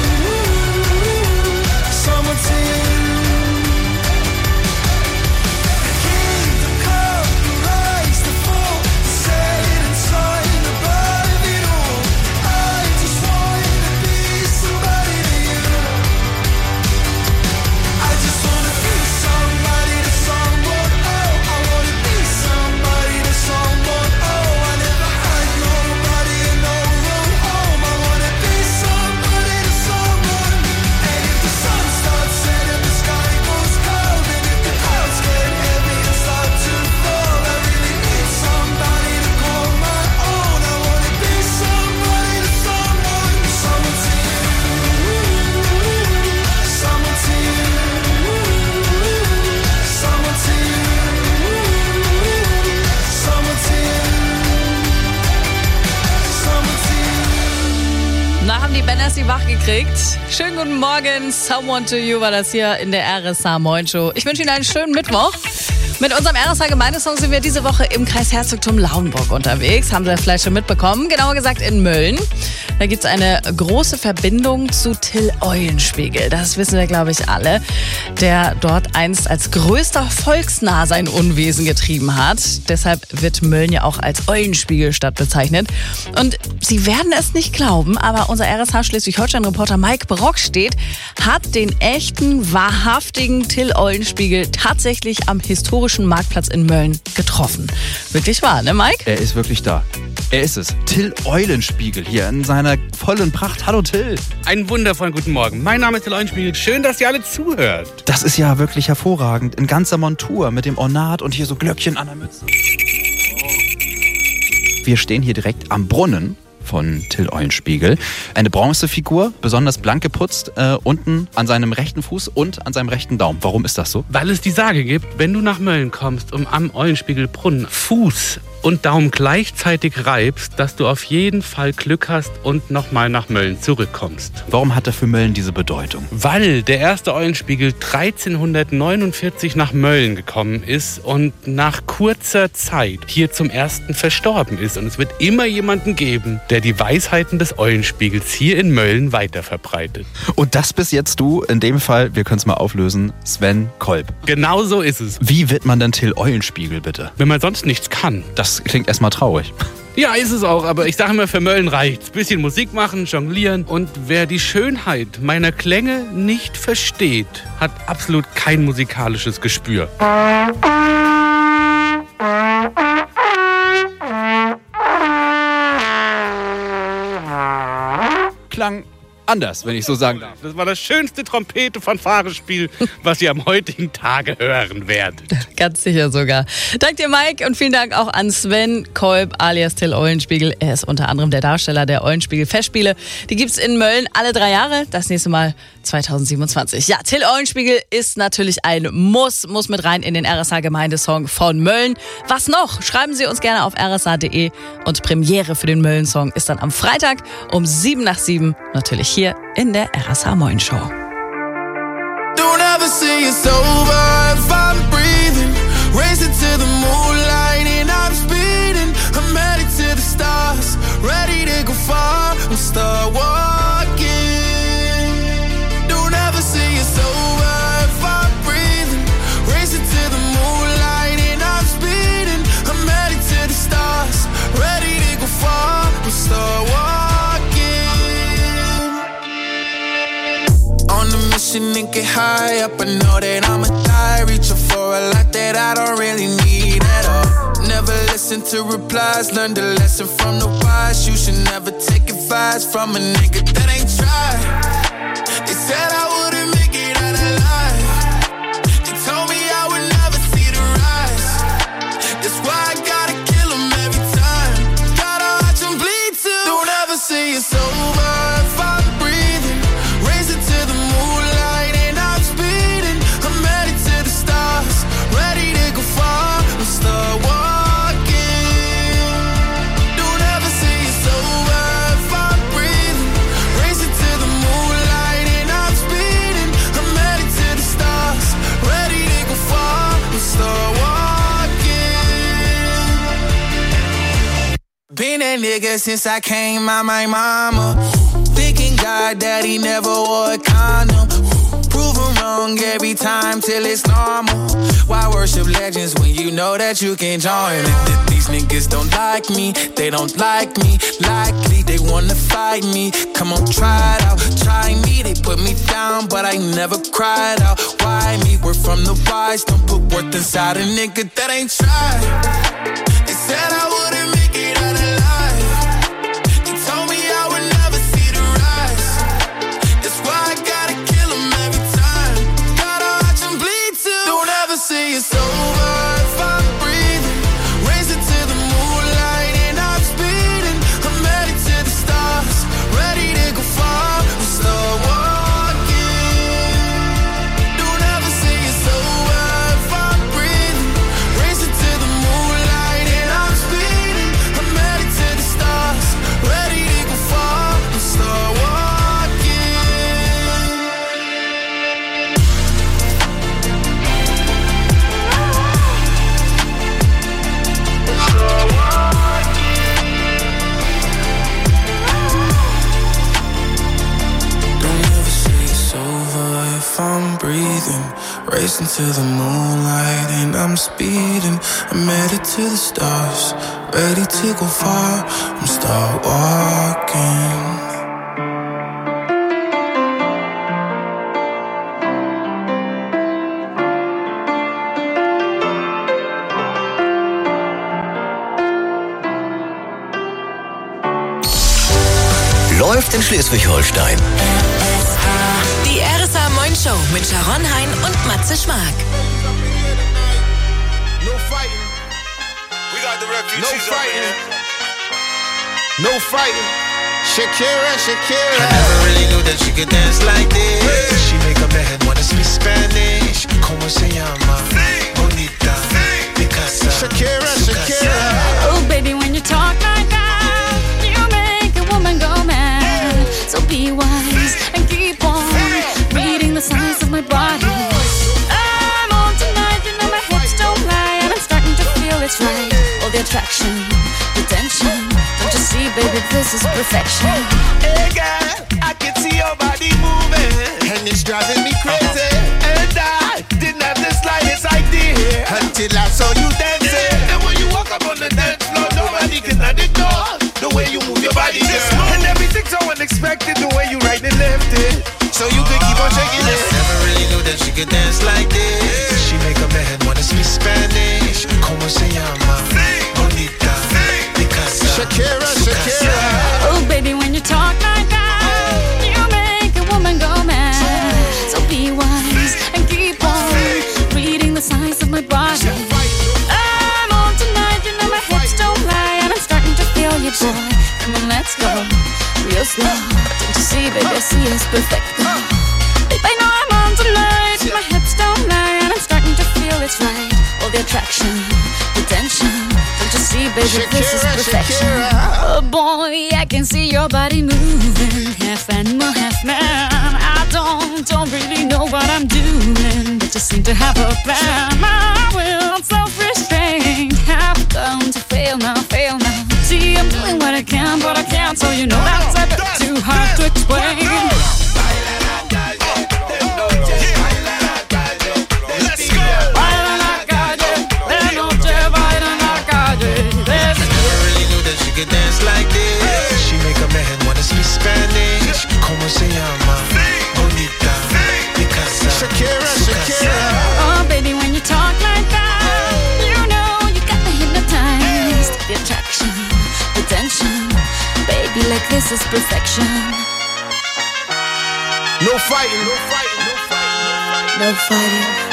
someone to you. Sie wach gekriegt. Schönen guten Morgen. Someone to you war das hier in der R S H Moin Show. Ich wünsche Ihnen einen schönen Mittwoch. Mit unserem R S H Gemeindesong sind wir diese Woche im Kreisherzogtum Lauenburg unterwegs. Haben Sie vielleicht schon mitbekommen. Genauer gesagt in Mölln. Da gibt es eine große Verbindung zu Till Eulenspiegel. Das wissen wir, glaube ich, alle. Der dort einst als größter Volksnarr sein Unwesen getrieben hat. Deshalb wird Mölln ja auch als Eulenspiegelstadt bezeichnet. Und Sie werden es nicht glauben, aber unser R S H Schleswig-Holstein-Reporter Mike Brockstedt hat den echten, wahrhaftigen Till Eulenspiegel tatsächlich am historischen Marktplatz in Mölln getroffen. Wirklich wahr, ne Mike? Er ist wirklich da. Er ist es. Till Eulenspiegel hier in seiner vollen Pracht. Hallo Till. Einen wundervollen guten Morgen. Mein Name ist Till Eulenspiegel. Schön, dass ihr alle zuhört. Das ist ja wirklich hervorragend. In ganzer Montur mit dem Ornat und hier so Glöckchen an der Mütze. Wir stehen hier direkt am Brunnen von Till Eulenspiegel. Eine Bronzefigur, besonders blank geputzt, äh, unten an seinem rechten Fuß und an seinem rechten Daumen. Warum ist das so? Weil es die Sage gibt, wenn du nach Mölln kommst und am Eulenspiegelbrunnen Fuß und Daumen gleichzeitig reibst, dass du auf jeden Fall Glück hast und nochmal nach Mölln zurückkommst. Warum hat er für Mölln diese Bedeutung? Weil der erste Eulenspiegel dreizehnhundertneunundvierzig nach Mölln gekommen ist und nach kurzer Zeit hier zum ersten verstorben ist. Und es wird immer jemanden geben, der die Weisheiten des Eulenspiegels hier in Mölln weiterverbreitet. Und das bist jetzt du, in dem Fall, wir können es mal auflösen, Sven Kolb. Genau so ist es. Wie wird man denn Till Eulenspiegel, bitte? Wenn man sonst nichts kann. Das klingt erstmal traurig. Ja, ist es auch, aber ich sage immer, für Mölln reicht's. Bisschen Musik machen, jonglieren. Und wer die Schönheit meiner Klänge nicht versteht, hat absolut kein musikalisches Gespür. Klang anders, wenn ich so sagen darf. Das war das schönste Trompete-Fanfare-Spiel, was ihr am heutigen Tage hören werdet. Ganz sicher sogar. Dank dir, Mike, und vielen Dank auch an Sven Kolb alias Till Eulenspiegel. Er ist unter anderem der Darsteller der Eulenspiegel-Festspiele. Die gibt's in Mölln alle drei Jahre. Das nächste Mal zweitausendsiebenundzwanzig. Ja, Till Eulenspiegel ist natürlich ein Muss, muss mit rein in den R S A-Gemeindesong von Mölln. Was noch? Schreiben Sie uns gerne auf r s a punkt d e und Premiere für den Mölln-Song ist dann am Freitag um sieben nach sieben, natürlich hier in der R S A Moin Show. Don't ever say it's over if I'm breathing. Racing to the moonlight and I'm speeding. I'm headed to the stars, ready to go far and start walking. Don't ever say it's over if I'm breathing. Racing to the moonlight and I'm speeding. I'm headed to the stars, ready to go far and start walking. On a mission and get high up, I know that I'ma die. Reaching for a lot that I don't really need at all. Never listen to replies, learn the lesson from the wise. You should never take advice from a nigga that ain't tried. They said I wouldn't make it out alive. They told me I would never see the rise. That's why I gotta kill them every time. Gotta watch them bleed too. Don't ever say it's over if I'm breathing. Racing to the moonlight and I'm speeding. I'm headed to the stars, ready to go far and start walking. Don't ever say it's over if I'm breathing. Racing to the moonlight and I'm speeding. I'm headed to the stars, ready to go far and start walking. Been that nigga since I came out my mama. Thinking God that he never wore a condom. Prove him wrong every time till it's normal. Why worship legends when you know that you can join them? These niggas don't like me, they don't like me. Likely they wanna fight me. Come on, try it out, try me. They put me down, but I never cried out. Why me? We're from the wise. Don't put worth inside a nigga that ain't tried. They said I wouldn't make it out alive. They told me I would never see the rise. That's why I gotta kill them every time. Gotta watch them bleed too. Don't ever say it's over if I'm breathing. Racing to the moonlight and I'm speeding. I'm headed to the stars, ready to go far and start walking. Don't ever say it's over if I'm breathing. Racing to the moonlight and I'm speeding. I'm headed to the stars, ready to go far and start walking. Don't ever say it's over if I'm breathing. Racing to the moonlight and I'm speeding. I'm headed to the stars, ready to go far and start walking. Läuft in Schleswig-Holstein. Die R S A Moin Show mit Sharon Hein und Matze Schmark. No fighting. We got the refugees. No fighting. No fighting. Shakira, Shakira. I never really knew that she could dance like this. She make a man wanna speak Spanish. Como se llama? Bonita. Picasa. Shakira, Shakira. Oh, baby, when you talk like that, you make a woman go mad. So be wise and keep on reading the signs of my body. I'm on tonight, you know my hips don't lie, and I'm starting to feel it's right. All the attraction, the tension. Don't you see, baby, this is perfection. Hey girl, I can see your body moving, And it's driving me crazy. and I didn't have the slightest idea Until I saw you dancing. And when you walk up on the dance floor, nobody can ignore the way you move your body, girl. And everything's so unexpected, the way you right and left it. So you could keep on shaking it. Never really knew that she could dance like this. She make a man wanna speak Spanish. Como se llama? Bonita. Picasa. Shakira, Shakira. Oh, baby, when you talk like that, you make this love. Don't you see, baby, I see it's perfect. Babe, I know I'm on tonight. My hips don't lie, and I'm starting to feel it's right. All the attraction, the tension. Don't you see, baby, Shakira, this is perfection. Shakira. Oh boy, I can see your body moving, half animal, half man. I don't, don't really know what I'm doing, but just seem to have a plan. My will, self-restraint, have come to fail now, fail now. See, I'm doing what I can, but I can't, so you know that's a bit too hard to explain. Get dance like this. She make a man wanna speak Spanish. Como se llama? Bonita, Picasa, Shakira, Shakira. Oh, baby, when you talk like that, you know you got me hypnotized. The attraction, the tension, baby, like this is perfection. No fighting, no fighting, no fighting, no fighting.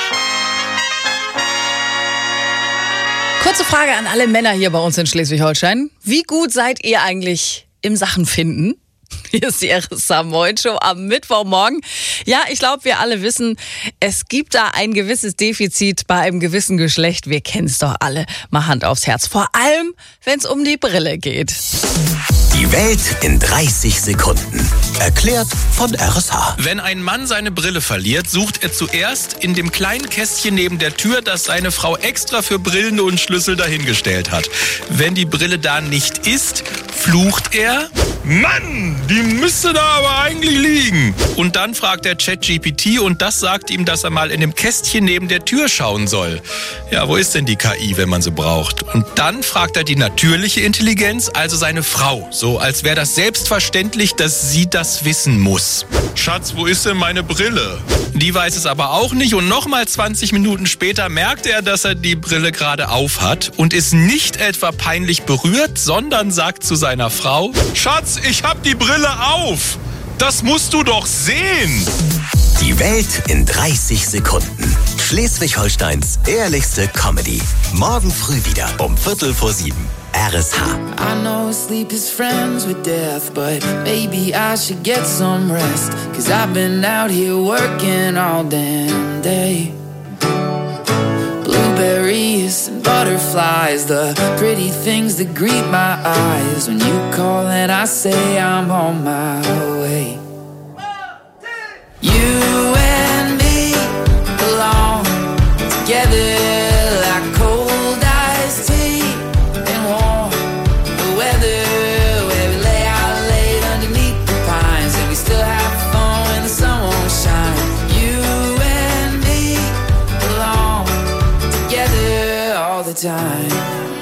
Kurze Frage an alle Männer hier bei uns in Schleswig-Holstein. Wie gut seid ihr eigentlich im Sachen finden? Hier ist die R S A Moin Show am Mittwochmorgen. Ja, ich glaube, wir alle wissen, es gibt da ein gewisses Defizit bei einem gewissen Geschlecht. Wir kennen es doch alle. Mal Hand aufs Herz. Vor allem, wenn es um die Brille geht. Die Welt in dreißig Sekunden. Erklärt von R S H. Wenn ein Mann seine Brille verliert, sucht er zuerst in dem kleinen Kästchen neben der Tür, das seine Frau extra für Brillen und Schlüssel dahingestellt hat. Wenn die Brille da nicht ist, flucht er: Mann, die müsste da aber eigentlich liegen. Und dann fragt er ChatGPT und das sagt ihm, dass er mal in dem Kästchen neben der Tür schauen soll. Ja, wo ist denn die K I, wenn man sie braucht? Und dann fragt er die natürliche Intelligenz, also seine Frau. So, als wäre das selbstverständlich, dass sie das wissen muss. Schatz, wo ist denn meine Brille? Die weiß es aber auch nicht und nochmal zwanzig Minuten später merkt er, dass er die Brille gerade auf hat und ist nicht etwa peinlich berührt, sondern sagt zu seiner Frau: Schatz, ich hab die Brille auf. Das musst du doch sehen. Die Welt in dreißig Sekunden. Schleswig-Holsteins ehrlichste Comedy. Morgen früh wieder um Viertel vor sieben. R S H. I know sleep is friends with death, but maybe I should get some rest. Cause I've been out here working all damn day. Blueberries and butterflies, the pretty things that greet my eyes. When you call and I say I'm on my way. You and me belong together like cold iced tea and warm weather, where we lay out late underneath the pines and we still have fun when the sun won't shine. You and me belong together all the time.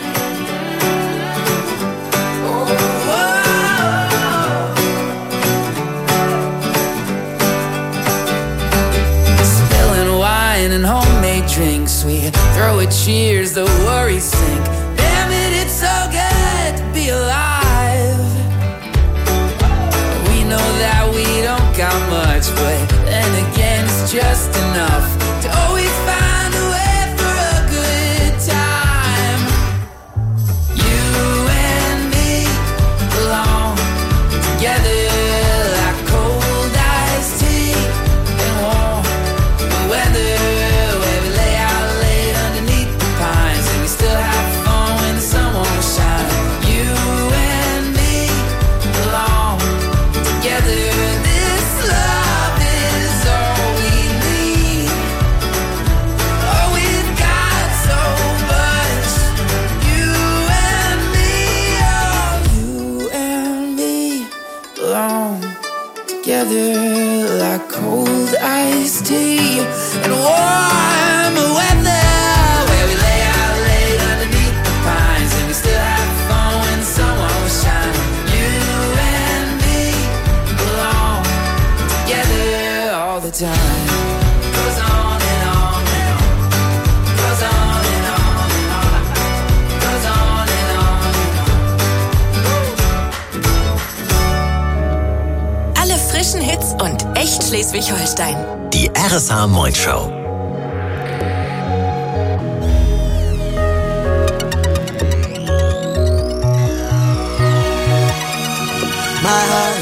And homemade drinks, we throw a cheers, the worries sink. Damn it, it's so good to be alive. We know that we don't got much, but then again it's just enough to always find a way for a good time. You and me belong together like cold iced tea and warm weather. Together like cold iced tea and warm weather, where we lay out late underneath the pines and we still have fun when the sun won't shine. You and me belong together all the time. Goes on and on and on. Goes on and on and on. Goes on and on and on. Alle frischen Hits und echt Schleswig-Holstein. Die R S H Moin Show. My heart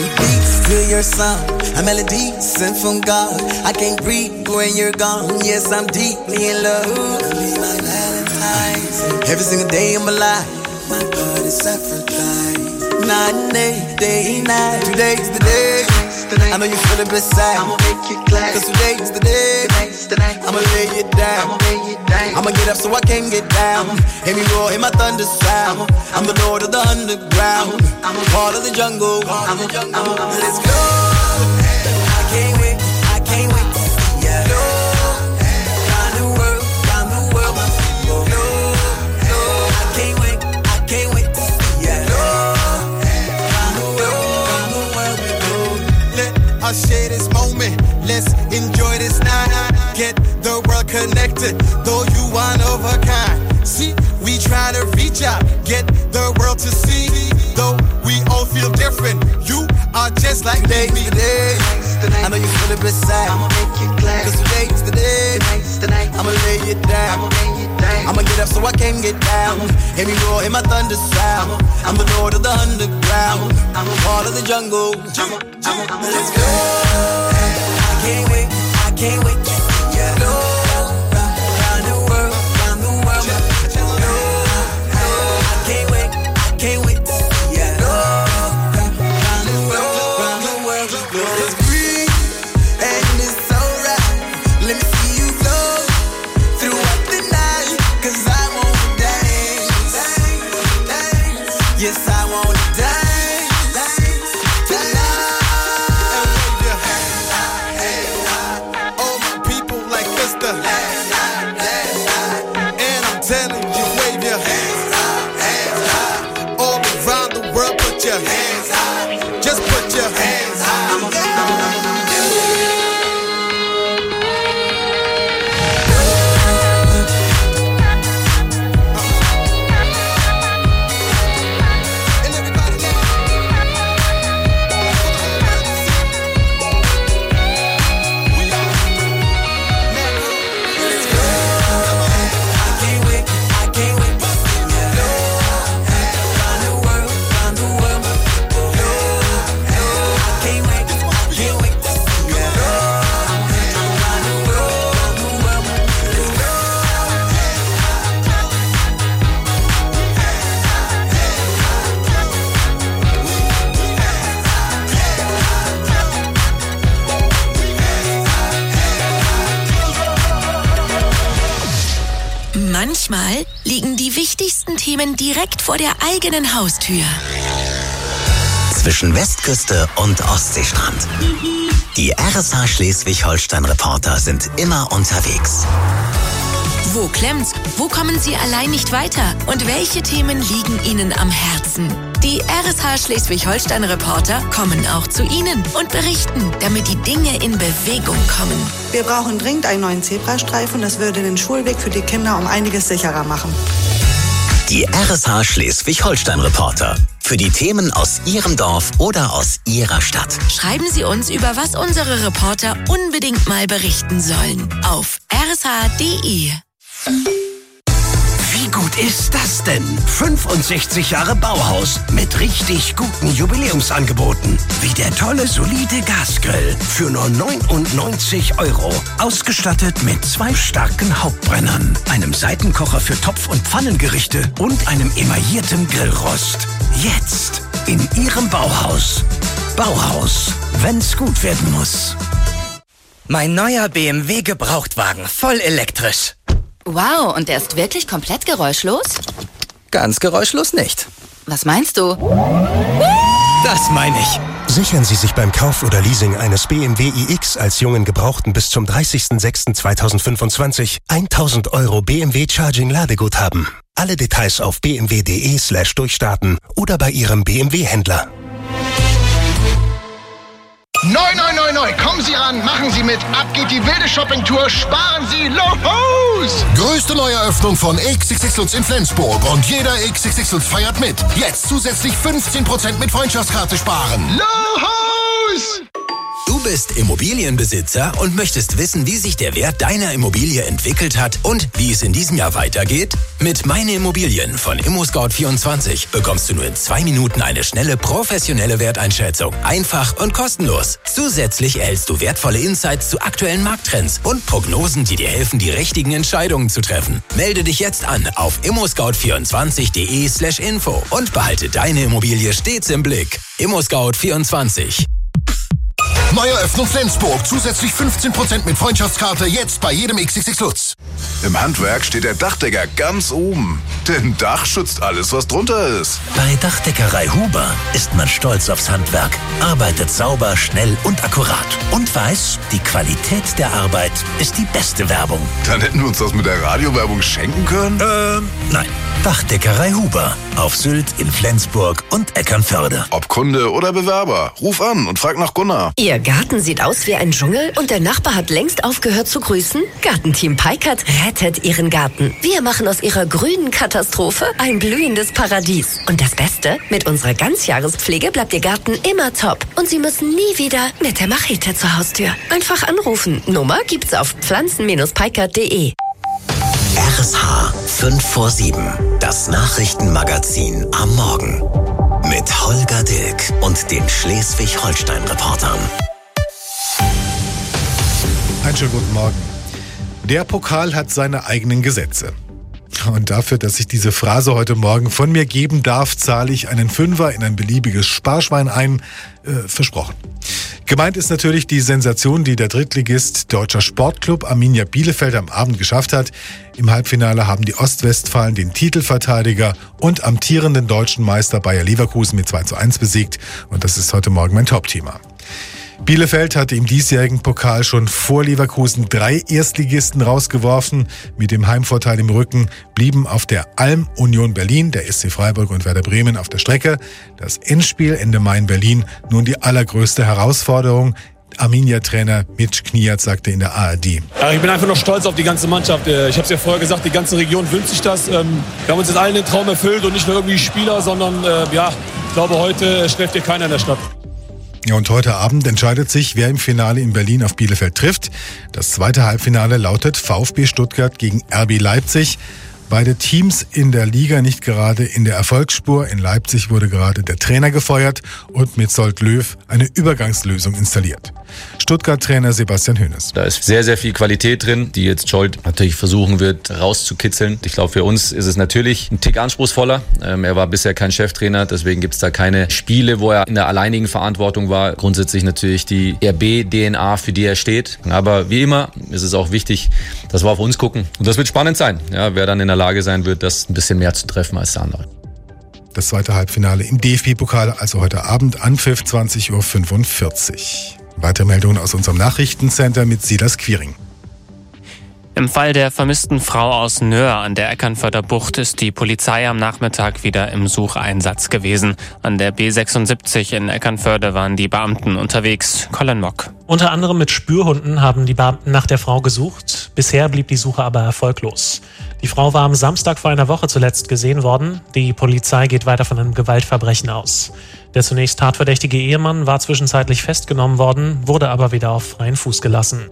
your song, a melody sent from God. I can't breathe when you're gone. Yes, I'm deeply in love. Be my Valentine's. Every single day of my life, my God is sacrificed. Night and day, day and night. Today's the day. I know you feel it beside. I'ma make you glad. Cause today's the day. I'ma lay it down. I'ma lay it down. I'ma get up so I can get down. Hear me roar, hear my thunder sound. I'm the lord of the underground. I'm a part of the jungle. I'm a jungle. Let's go. I can't wait. I can't wait to see ya. No, round the world, round the world, my people. No, no, I can't wait. I can't wait to see ya. No, round the world, round the world we go. Let us share this moment. Let's enjoy this night. Get the world connected, though you one of a kind. See, we try to reach out, get the world to see. Though we all feel different, you are just like today's me. The day. I know you feel it beside. I'ma make you glad. Cause today's the day. I'ma lay it down. I'ma lay it down. I'ma get up so I can get down. Hear me roar, hear my thunder sound. I'm the lord of the underground. I'm a part of the jungle. I'm a, I'm a, I'm a, let's go. I can't wait. I can't wait to see ya. No, round the world, round the world. No, no, I can't wait. I can't wait to see ya. No, round the world, round the world. Let's breathe, and it's alright. Let me see you flow throughout the night. Cause I wanna dance. Yes, I wanna dance. And I'm telling you, wave your hands up, hands up. All around the world, put your hands up. Just put your hands up. Manchmal liegen die wichtigsten Themen direkt vor der eigenen Haustür. Zwischen Westküste und Ostseestrand. Die R S H Schleswig-Holstein-Reporter sind immer unterwegs. Wo klemmt's? Wo kommen Sie allein nicht weiter? Und welche Themen liegen Ihnen am Herzen? Die R S H Schleswig-Holstein-Reporter kommen auch zu Ihnen und berichten, damit die Dinge in Bewegung kommen. Wir brauchen dringend einen neuen Zebrastreifen. Das würde den Schulweg für die Kinder um einiges sicherer machen. Die R S H Schleswig-Holstein-Reporter. Für die Themen aus Ihrem Dorf oder aus Ihrer Stadt. Schreiben Sie uns, über was unsere Reporter unbedingt mal berichten sollen. Auf r s h punkt d e. Wie gut ist das denn? fünfundsechzig Jahre Bauhaus mit richtig guten Jubiläumsangeboten. Wie der tolle, solide Gasgrill für nur neunundneunzig Euro. Ausgestattet mit zwei starken Hauptbrennern, einem Seitenkocher für Topf- und Pfannengerichte und einem emailliertem Grillrost. Jetzt in Ihrem Bauhaus. Bauhaus, wenn's gut werden muss. Mein neuer B M W Gebrauchtwagen, voll elektrisch. Wow, und der ist wirklich komplett geräuschlos? Ganz geräuschlos nicht. Was meinst du? Das meine ich. Sichern Sie sich beim Kauf oder Leasing eines B M W iX als jungen Gebrauchten bis zum dreißigsten sechsten zweitausendfünfundzwanzig tausend Euro B M W Charging Ladeguthaben. Alle Details auf b m w punkt d e slash durchstarten oder bei Ihrem B M W-Händler. Neu, neu, neu, neu. Kommen Sie ran, machen Sie mit. Ab geht die wilde Shoppingtour. Sparen Sie los! Größte Neueröffnung von X X X Lutz in Flensburg. Und jeder X X X Lutz feiert mit. Jetzt zusätzlich fünfzehn Prozent mit Freundschaftskarte sparen. Los! Du bist Immobilienbesitzer und möchtest wissen, wie sich der Wert deiner Immobilie entwickelt hat und wie es in diesem Jahr weitergeht? Mit Meine Immobilien von ImmoScout vierundzwanzig bekommst du nur in zwei Minuten eine schnelle, professionelle Werteinschätzung. Einfach und kostenlos. Zusätzlich erhältst du wertvolle Insights zu aktuellen Markttrends und Prognosen, die dir helfen, die richtigen Entscheidungen zu treffen. Melde dich jetzt an auf immoscout vierundzwanzig punkt de slash info und behalte deine Immobilie stets im Blick. ImmoScout vierundzwanzig. Neueröffnung Flensburg. Zusätzlich fünfzehn Prozent mit Freundschaftskarte jetzt bei jedem X X X Lutz. Im Handwerk steht der Dachdecker ganz oben. Denn Dach schützt alles, was drunter ist. Bei Dachdeckerei Huber ist man stolz aufs Handwerk, arbeitet sauber, schnell und akkurat und weiß, die Qualität der Arbeit ist die beste Werbung. Dann hätten wir uns das mit der Radiowerbung schenken können? Ähm, nein. Dachdeckerei Huber. Auf Sylt, in Flensburg und Eckernförde. Ob Kunde oder Bewerber, ruf an und frag nach Gunnar. Ihr Garten sieht aus wie ein Dschungel und der Nachbar hat längst aufgehört zu grüßen? Gartenteam Peikert rettet Ihren Garten. Wir machen aus Ihrer grünen Katastrophe ein blühendes Paradies. Und das Beste, mit unserer Ganzjahrespflege bleibt Ihr Garten immer top. Und Sie müssen nie wieder mit der Machete zur Haustür. Einfach anrufen. Nummer gibt's auf pflanzen peikert punkt de. R S H fünf vor sieben. Das Nachrichtenmagazin am Morgen. Mit Holger Dilk und den Schleswig-Holstein-Reportern. Einen schönen guten Morgen. Der Pokal hat seine eigenen Gesetze. Und dafür, dass ich diese Phrase heute Morgen von mir geben darf, zahle ich einen Fünfer in ein beliebiges Sparschwein ein. Äh, versprochen. Gemeint ist natürlich die Sensation, die der Drittligist Deutscher Sportclub Arminia Bielefeld am Abend geschafft hat. Im Halbfinale haben die Ostwestfalen den Titelverteidiger und amtierenden deutschen Meister Bayer Leverkusen mit zwei zu eins besiegt. Und das ist heute Morgen mein Top-Thema. Bielefeld hatte im diesjährigen Pokal schon vor Leverkusen drei Erstligisten rausgeworfen. Mit dem Heimvorteil im Rücken blieben auf der Alm Union Berlin, der S C Freiburg und Werder Bremen auf der Strecke. Das Endspiel Ende Mai in Berlin nun die allergrößte Herausforderung. Arminia-Trainer Mitch Kniat sagte in der A R D. Ja, ich bin einfach nur stolz auf die ganze Mannschaft. Ich habe es ja vorher gesagt, die ganze Region wünscht sich das. Wir haben uns jetzt allen den Traum erfüllt und nicht nur irgendwie Spieler, sondern ja, ich glaube, heute schläft hier keiner in der Stadt. Ja, und heute Abend entscheidet sich, wer im Finale in Berlin auf Bielefeld trifft. Das zweite Halbfinale lautet VfB Stuttgart gegen R B Leipzig. Beide Teams in der Liga nicht gerade in der Erfolgsspur. In Leipzig wurde gerade der Trainer gefeuert und mit Sold Löw eine Übergangslösung installiert. Stuttgart-Trainer Sebastian Hoeneß. Da ist sehr, sehr viel Qualität drin, die jetzt Scholt natürlich versuchen wird rauszukitzeln. Ich glaube, für uns ist es natürlich ein Tick anspruchsvoller. Ähm, er war bisher kein Cheftrainer, deswegen gibt es da keine Spiele, wo er in der alleinigen Verantwortung war. Grundsätzlich natürlich die R B-D N A, für die er steht. Aber wie immer ist es auch wichtig, dass wir auf uns gucken. Und das wird spannend sein, ja, wer dann in der Lage sein wird, das ein bisschen mehr zu treffen als der andere. Das zweite Halbfinale im D F B-Pokal, also heute Abend, Anpfiff zwanzig Uhr fünfundvierzig. Weitere Meldungen aus unserem Nachrichtencenter mit Silas Quiring. Im Fall der vermissten Frau aus Nöhr an der Eckernförder Bucht ist die Polizei am Nachmittag wieder im Sucheinsatz gewesen. An der B sechsundsiebzig in Eckernförde waren die Beamten unterwegs. Colin Mock. Unter anderem mit Spürhunden haben die Beamten nach der Frau gesucht. Bisher blieb die Suche aber erfolglos. Die Frau war am Samstag vor einer Woche zuletzt gesehen worden. Die Polizei geht weiter von einem Gewaltverbrechen aus. Der zunächst tatverdächtige Ehemann war zwischenzeitlich festgenommen worden, wurde aber wieder auf freien Fuß gelassen.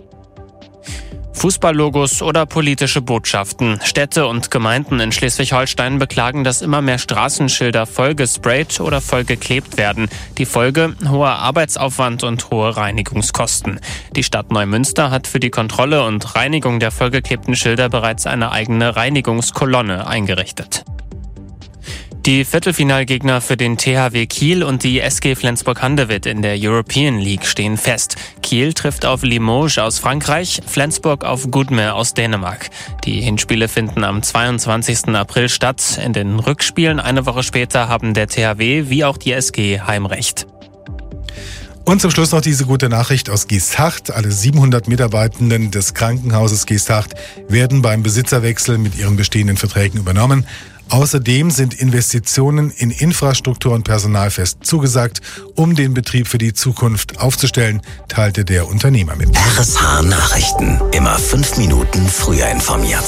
Fußballlogos oder politische Botschaften. Städte und Gemeinden in Schleswig-Holstein beklagen, dass immer mehr Straßenschilder vollgesprayt oder vollgeklebt werden. Die Folge: hoher Arbeitsaufwand und hohe Reinigungskosten. Die Stadt Neumünster hat für die Kontrolle und Reinigung der vollgeklebten Schilder bereits eine eigene Reinigungskolonne eingerichtet. Die Viertelfinalgegner für den T H W Kiel und die S G Flensburg-Handewitt in der European League stehen fest. Kiel trifft auf Limoges aus Frankreich, Flensburg auf Gudme aus Dänemark. Die Hinspiele finden am zweiundzwanzigsten April statt. In den Rückspielen eine Woche später haben der T H W wie auch die S G Heimrecht. Und zum Schluss noch diese gute Nachricht aus Geesthacht. Alle siebenhundert Mitarbeitenden des Krankenhauses Geesthacht werden beim Besitzerwechsel mit ihren bestehenden Verträgen übernommen. Außerdem sind Investitionen in Infrastruktur und Personal fest zugesagt, um den Betrieb für die Zukunft aufzustellen, teilte der Unternehmer mit. R S H Nachrichten. Immer fünf Minuten früher informiert.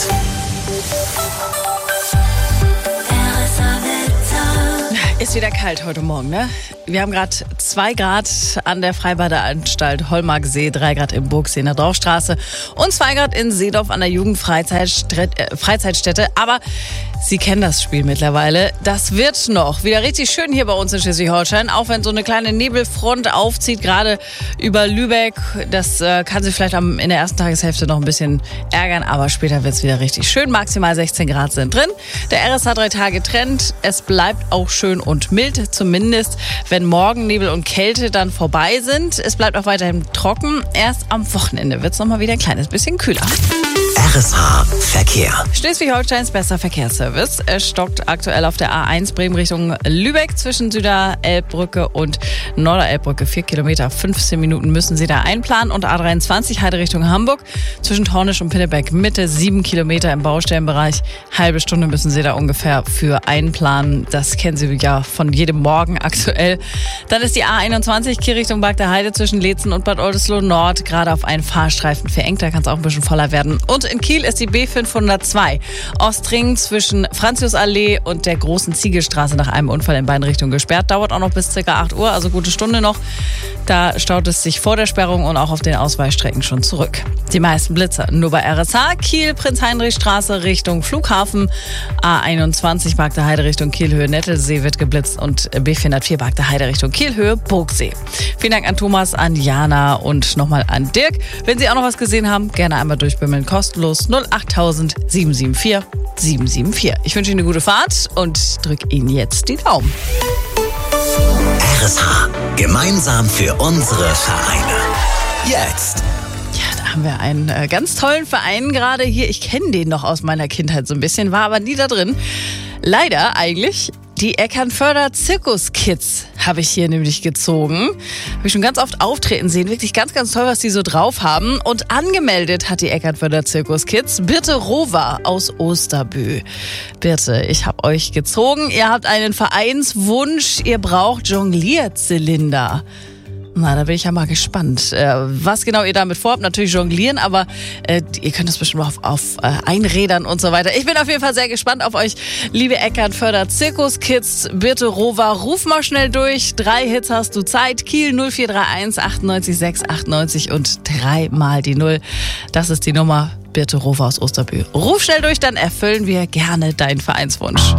Ist wieder kalt heute Morgen, ne? Wir haben gerade zwei Grad an der Freibadaanstalt Holmarksee, drei Grad im Burgsee in der Dorfstraße und zwei Grad in Seedorf an der Jugendfreizeitstätte. Aber Sie kennen das Spiel mittlerweile. Das wird noch wieder richtig schön hier bei uns in Schleswig-Holstein, auch wenn so eine kleine Nebelfront aufzieht, gerade über Lübeck. Das äh, kann Sie vielleicht am, in der ersten Tageshälfte noch ein bisschen ärgern, aber später wird es wieder richtig schön. Maximal sechzehn Grad sind drin. Der R S H drei Tage Trend. Es bleibt auch schön und mild, zumindest wenn morgen Nebel und Kälte dann vorbei sind. Es bleibt auch weiterhin trocken. Erst am Wochenende wird es nochmal wieder ein kleines bisschen kühler. R S H Verkehr. Schleswig-Holsteins bester Verkehrsservice. Es stockt aktuell auf der A eins Bremen Richtung Lübeck zwischen Süderelbbrücke und Norderelbbrücke. Vier Kilometer, fünfzehn Minuten müssen Sie da einplanen. Und A dreiundzwanzig Heide Richtung Hamburg zwischen Tornisch und Pinneberg Mitte. Sieben Kilometer im Baustellenbereich. Halbe Stunde müssen Sie da ungefähr für einplanen. Das kennen Sie ja von jedem Morgen aktuell. Dann ist die A einundzwanzig Kiel Richtung Bagda Heide zwischen Leetzen und Bad Oldesloe Nord gerade auf einen Fahrstreifen verengt. Da kann es auch ein bisschen voller werden. Und in Kiel ist die B fünfhundertzwei Ostring zwischen Franziusallee und der großen Ziegelstraße nach einem Unfall in beiden Richtungen gesperrt. Dauert auch noch bis ca. acht Uhr, also gute Stunde noch. Da staut es sich vor der Sperrung und auch auf den Ausweichstrecken schon zurück. Die meisten Blitzer nur bei R S H. Kiel, Prinz-Heinrich-Straße Richtung Flughafen. A einundzwanzig Bagda Heide Richtung Kielhöhe Nettelsee wird geblitzt und B vierhundertvier Bagda Heide Richtung Kielhöhe Burgsee. Vielen Dank an Thomas, an Jana und nochmal an Dirk. Wenn Sie auch noch was gesehen haben, gerne einmal durchbimmeln. Kostenlos null achttausend sieben sieben vier sieben sieben vier. Ich wünsche Ihnen eine gute Fahrt und drücke Ihnen jetzt die Daumen. R S H. Gemeinsam für unsere Vereine. Jetzt. Ja, da haben wir einen äh, ganz tollen Verein gerade hier. Ich kenne den noch aus meiner Kindheit so ein bisschen, war aber nie da drin. Leider eigentlich. Die Eckernförder Zirkuskids habe ich hier nämlich gezogen. Habe ich schon ganz oft auftreten sehen. Wirklich ganz, ganz toll, was die so drauf haben. Und angemeldet hat die Eckernförder Zirkuskids Birte Rover aus Osterbü. Birte, ich habe euch gezogen. Ihr habt einen Vereinswunsch. Ihr braucht Jonglierzylinder. Na, da bin ich ja mal gespannt, äh, was genau ihr damit vorhabt. Natürlich jonglieren, aber äh, ihr könnt das bestimmt auf, auf äh, Einrädern und so weiter. Ich bin auf jeden Fall sehr gespannt auf euch, liebe Eckernförder Zirkuskids. Birte Rover, ruf mal schnell durch. Drei Hits hast du Zeit. Kiel null vier drei eins achtundneunzig sechs achtundneunzig und dreimal die Null. Das ist die Nummer. Birte Rover aus Osterbü. Ruf schnell durch, dann erfüllen wir gerne deinen Vereinswunsch.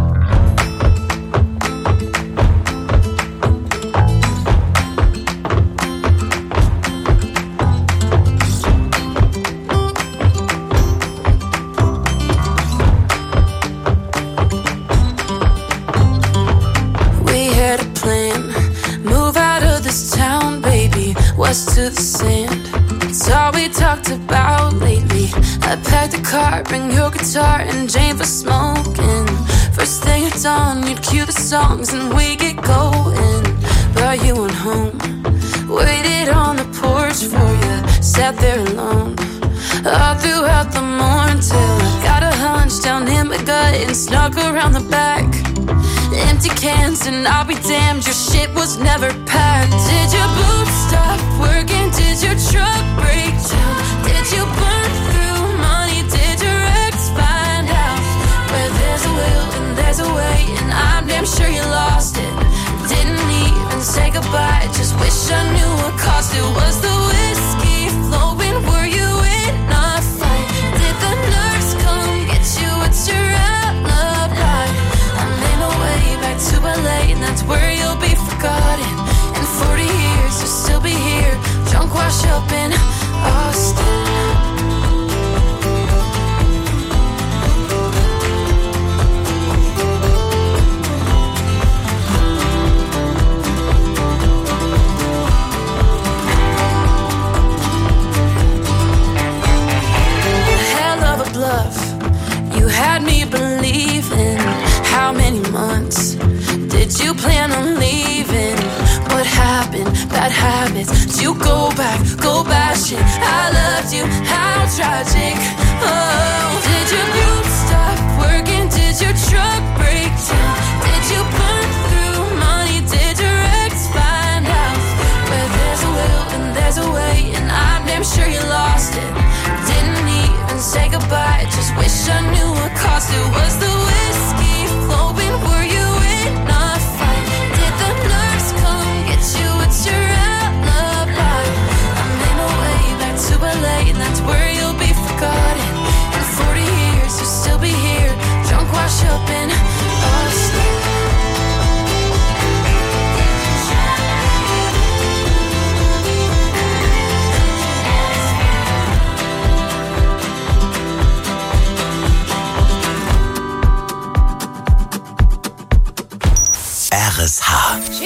To the sand, it's all we talked about lately. I packed a car, bring your guitar and Jane for smoking. First thing at dawn, you'd cue the songs and we get going. Brought you on home, waited on the porch for you, sat there alone all throughout the morning till I got a hunch down in my gut and snuck around the back. Empty cans and I'll be damned, your shit was never packed. Did your boots stop working? Did your truck break down? Did you burn through money? Did your ex find out? Where there's a will and there's a way, and I'm damn sure you lost it. Didn't even say goodbye, just wish I knew what cost it. Was the whiskey flowing? Were you in a fight? Did the nurse come get you? What's your alibi? I made my way back to L A, and that's where you'll be forgotten. In forty years, you'll still be here, drunk, washed up in Austin. Hell of a bluff, you had me believing. How many months did you plan on leaving? What happened? Bad habits. Did you go back, go bashing? I loved you, how tragic. Oh, did your boots stop working? Did your truck break down? Did you burn through money? Did your ex find out? Where there's a will and there's a way, and I'm damn sure you lost it. Didn't even say goodbye, just wish I knew what cost it. Was the whiskey flowing? Were you in a fight?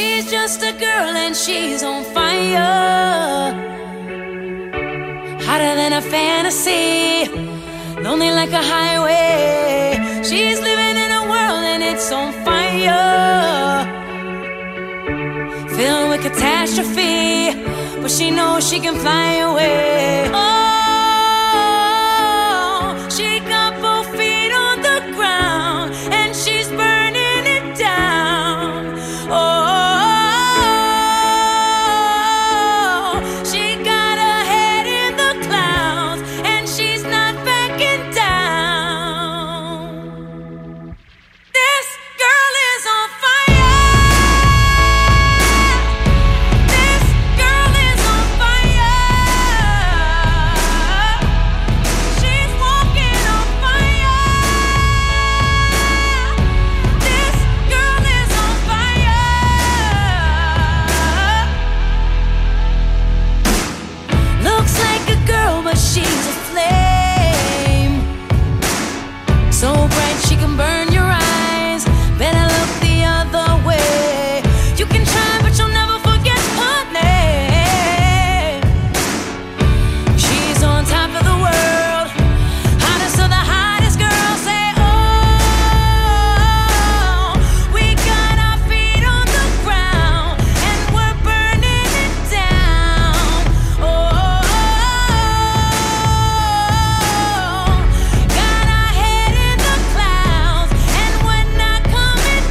She's just a girl and she's on fire. Hotter than a fantasy, lonely like a highway. She's living in a world and it's on fire, filled with catastrophe, but she knows she can fly away. Oh, she got both feet on the ground and she's burning it down. Oh, she got her head in the clouds and she's not backing down. This girl is on fire. This girl is on fire. She's walking on fire. This girl is on fire. Looks like a girl, but she's a flame. So bright she can burn your eyes. Better look the other way. You can try, but you'll never forget her name. She's on top of the world, hottest of the hottest girls. Say, oh, we got our feet on the ground and we're burning it down. Oh, got our head in the clouds and we're not coming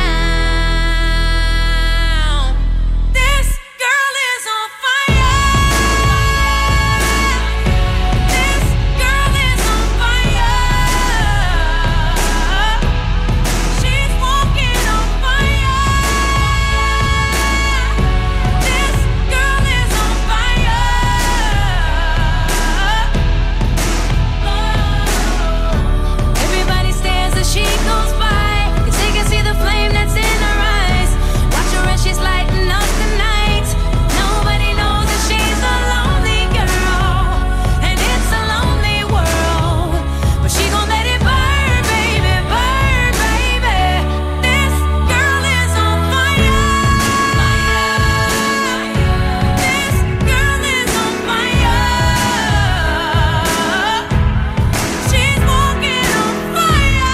down. This girl is on fire. This girl is on fire. She's walking on fire. This girl is on fire. Everybody stares as she goes by, 'cause they can see the flame that's in her eyes. Watch her as she's lighting up the night. Nobody knows that she's a lonely girl, and it's a lonely world. But she gon' let it burn, baby, burn, baby. This girl is on fire. This girl is on fire. She's walking on fire.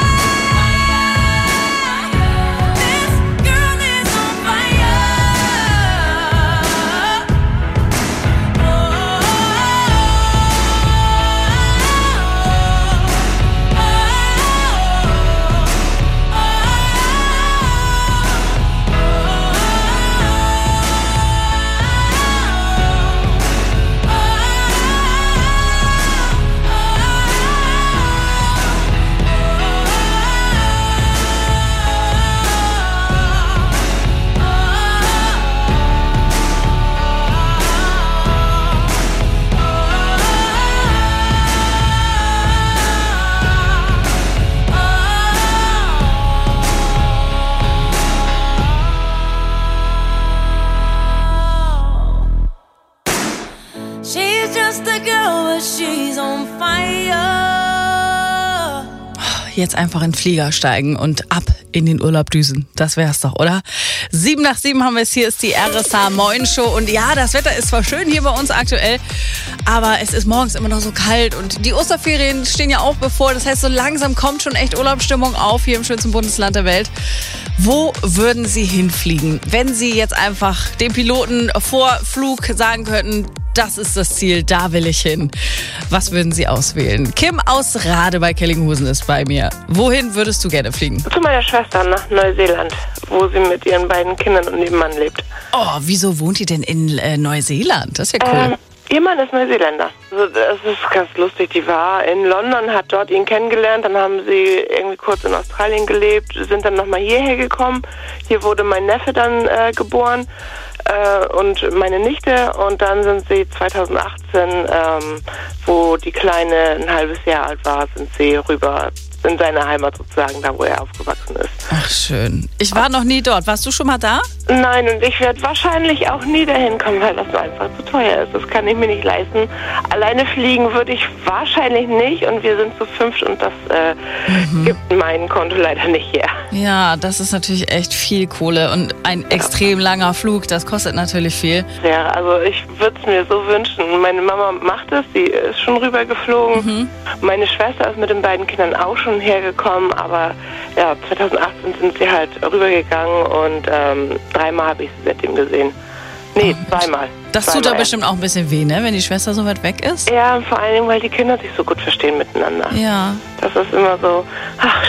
This girl is on fire. She's just a girl, but she's on fire. Jetzt einfach in den Flieger steigen und ab in den Urlaub düsen. Das wär's doch, oder? Sieben nach sieben haben wir es. Hier ist die R S H Moin Show. Und ja, das Wetter ist zwar schön hier bei uns aktuell, aber es ist morgens immer noch so kalt. Und die Osterferien stehen ja auch bevor. Das heißt, so langsam kommt schon echt Urlaubsstimmung auf hier im schönsten Bundesland der Welt. Wo würden Sie hinfliegen, wenn Sie jetzt einfach dem Piloten vor Flug sagen könnten, das ist das Ziel, da will ich hin? Was würden Sie auswählen? Kim aus Rade bei Kellinghusen ist bei mir. Wohin würdest du gerne fliegen? Zu meiner Schwester nach Neuseeland, wo sie mit ihren beiden Kindern und ihrem Mann lebt. Oh, wieso wohnt die denn in äh, Neuseeland? Das ist ja cool. Ähm, ihr Mann ist Neuseeländer. Also, das ist ganz lustig. Die war in London, hat dort ihn kennengelernt. Dann haben sie irgendwie kurz in Australien gelebt, sind dann nochmal hierher gekommen. Hier wurde mein Neffe dann äh, geboren. Äh, und meine Nichte, und dann sind sie zweitausendachtzehn, ähm, wo die Kleine ein halbes Jahr alt war, sind sie rüber in seiner Heimat sozusagen, da wo er aufgewachsen ist. Ach, schön. Ich war noch nie dort. Warst du schon mal da? Nein, und ich werde wahrscheinlich auch nie dahin kommen, weil das einfach zu teuer ist. Das kann ich mir nicht leisten. Alleine fliegen würde ich wahrscheinlich nicht und wir sind zu fünft und das äh, mhm. gibt mein Konto leider nicht her. Ja, das ist natürlich echt viel Kohle und ein ja. extrem langer Flug, das kostet natürlich viel. Ja, also ich würde es mir so wünschen. Meine Mama macht es, sie ist schon rübergeflogen. Mhm. Meine Schwester ist mit den beiden Kindern auch schon hergekommen, aber ja, zweitausendachtzehn sind sie halt rübergegangen und ähm, dreimal habe ich sie seitdem gesehen. Nee, oh, zweimal. Das zweimal tut da bestimmt auch ein bisschen weh, ne, wenn die Schwester so weit weg ist? Ja, vor allen Dingen, weil die Kinder sich so gut verstehen miteinander. Ja. Das ist immer so, ach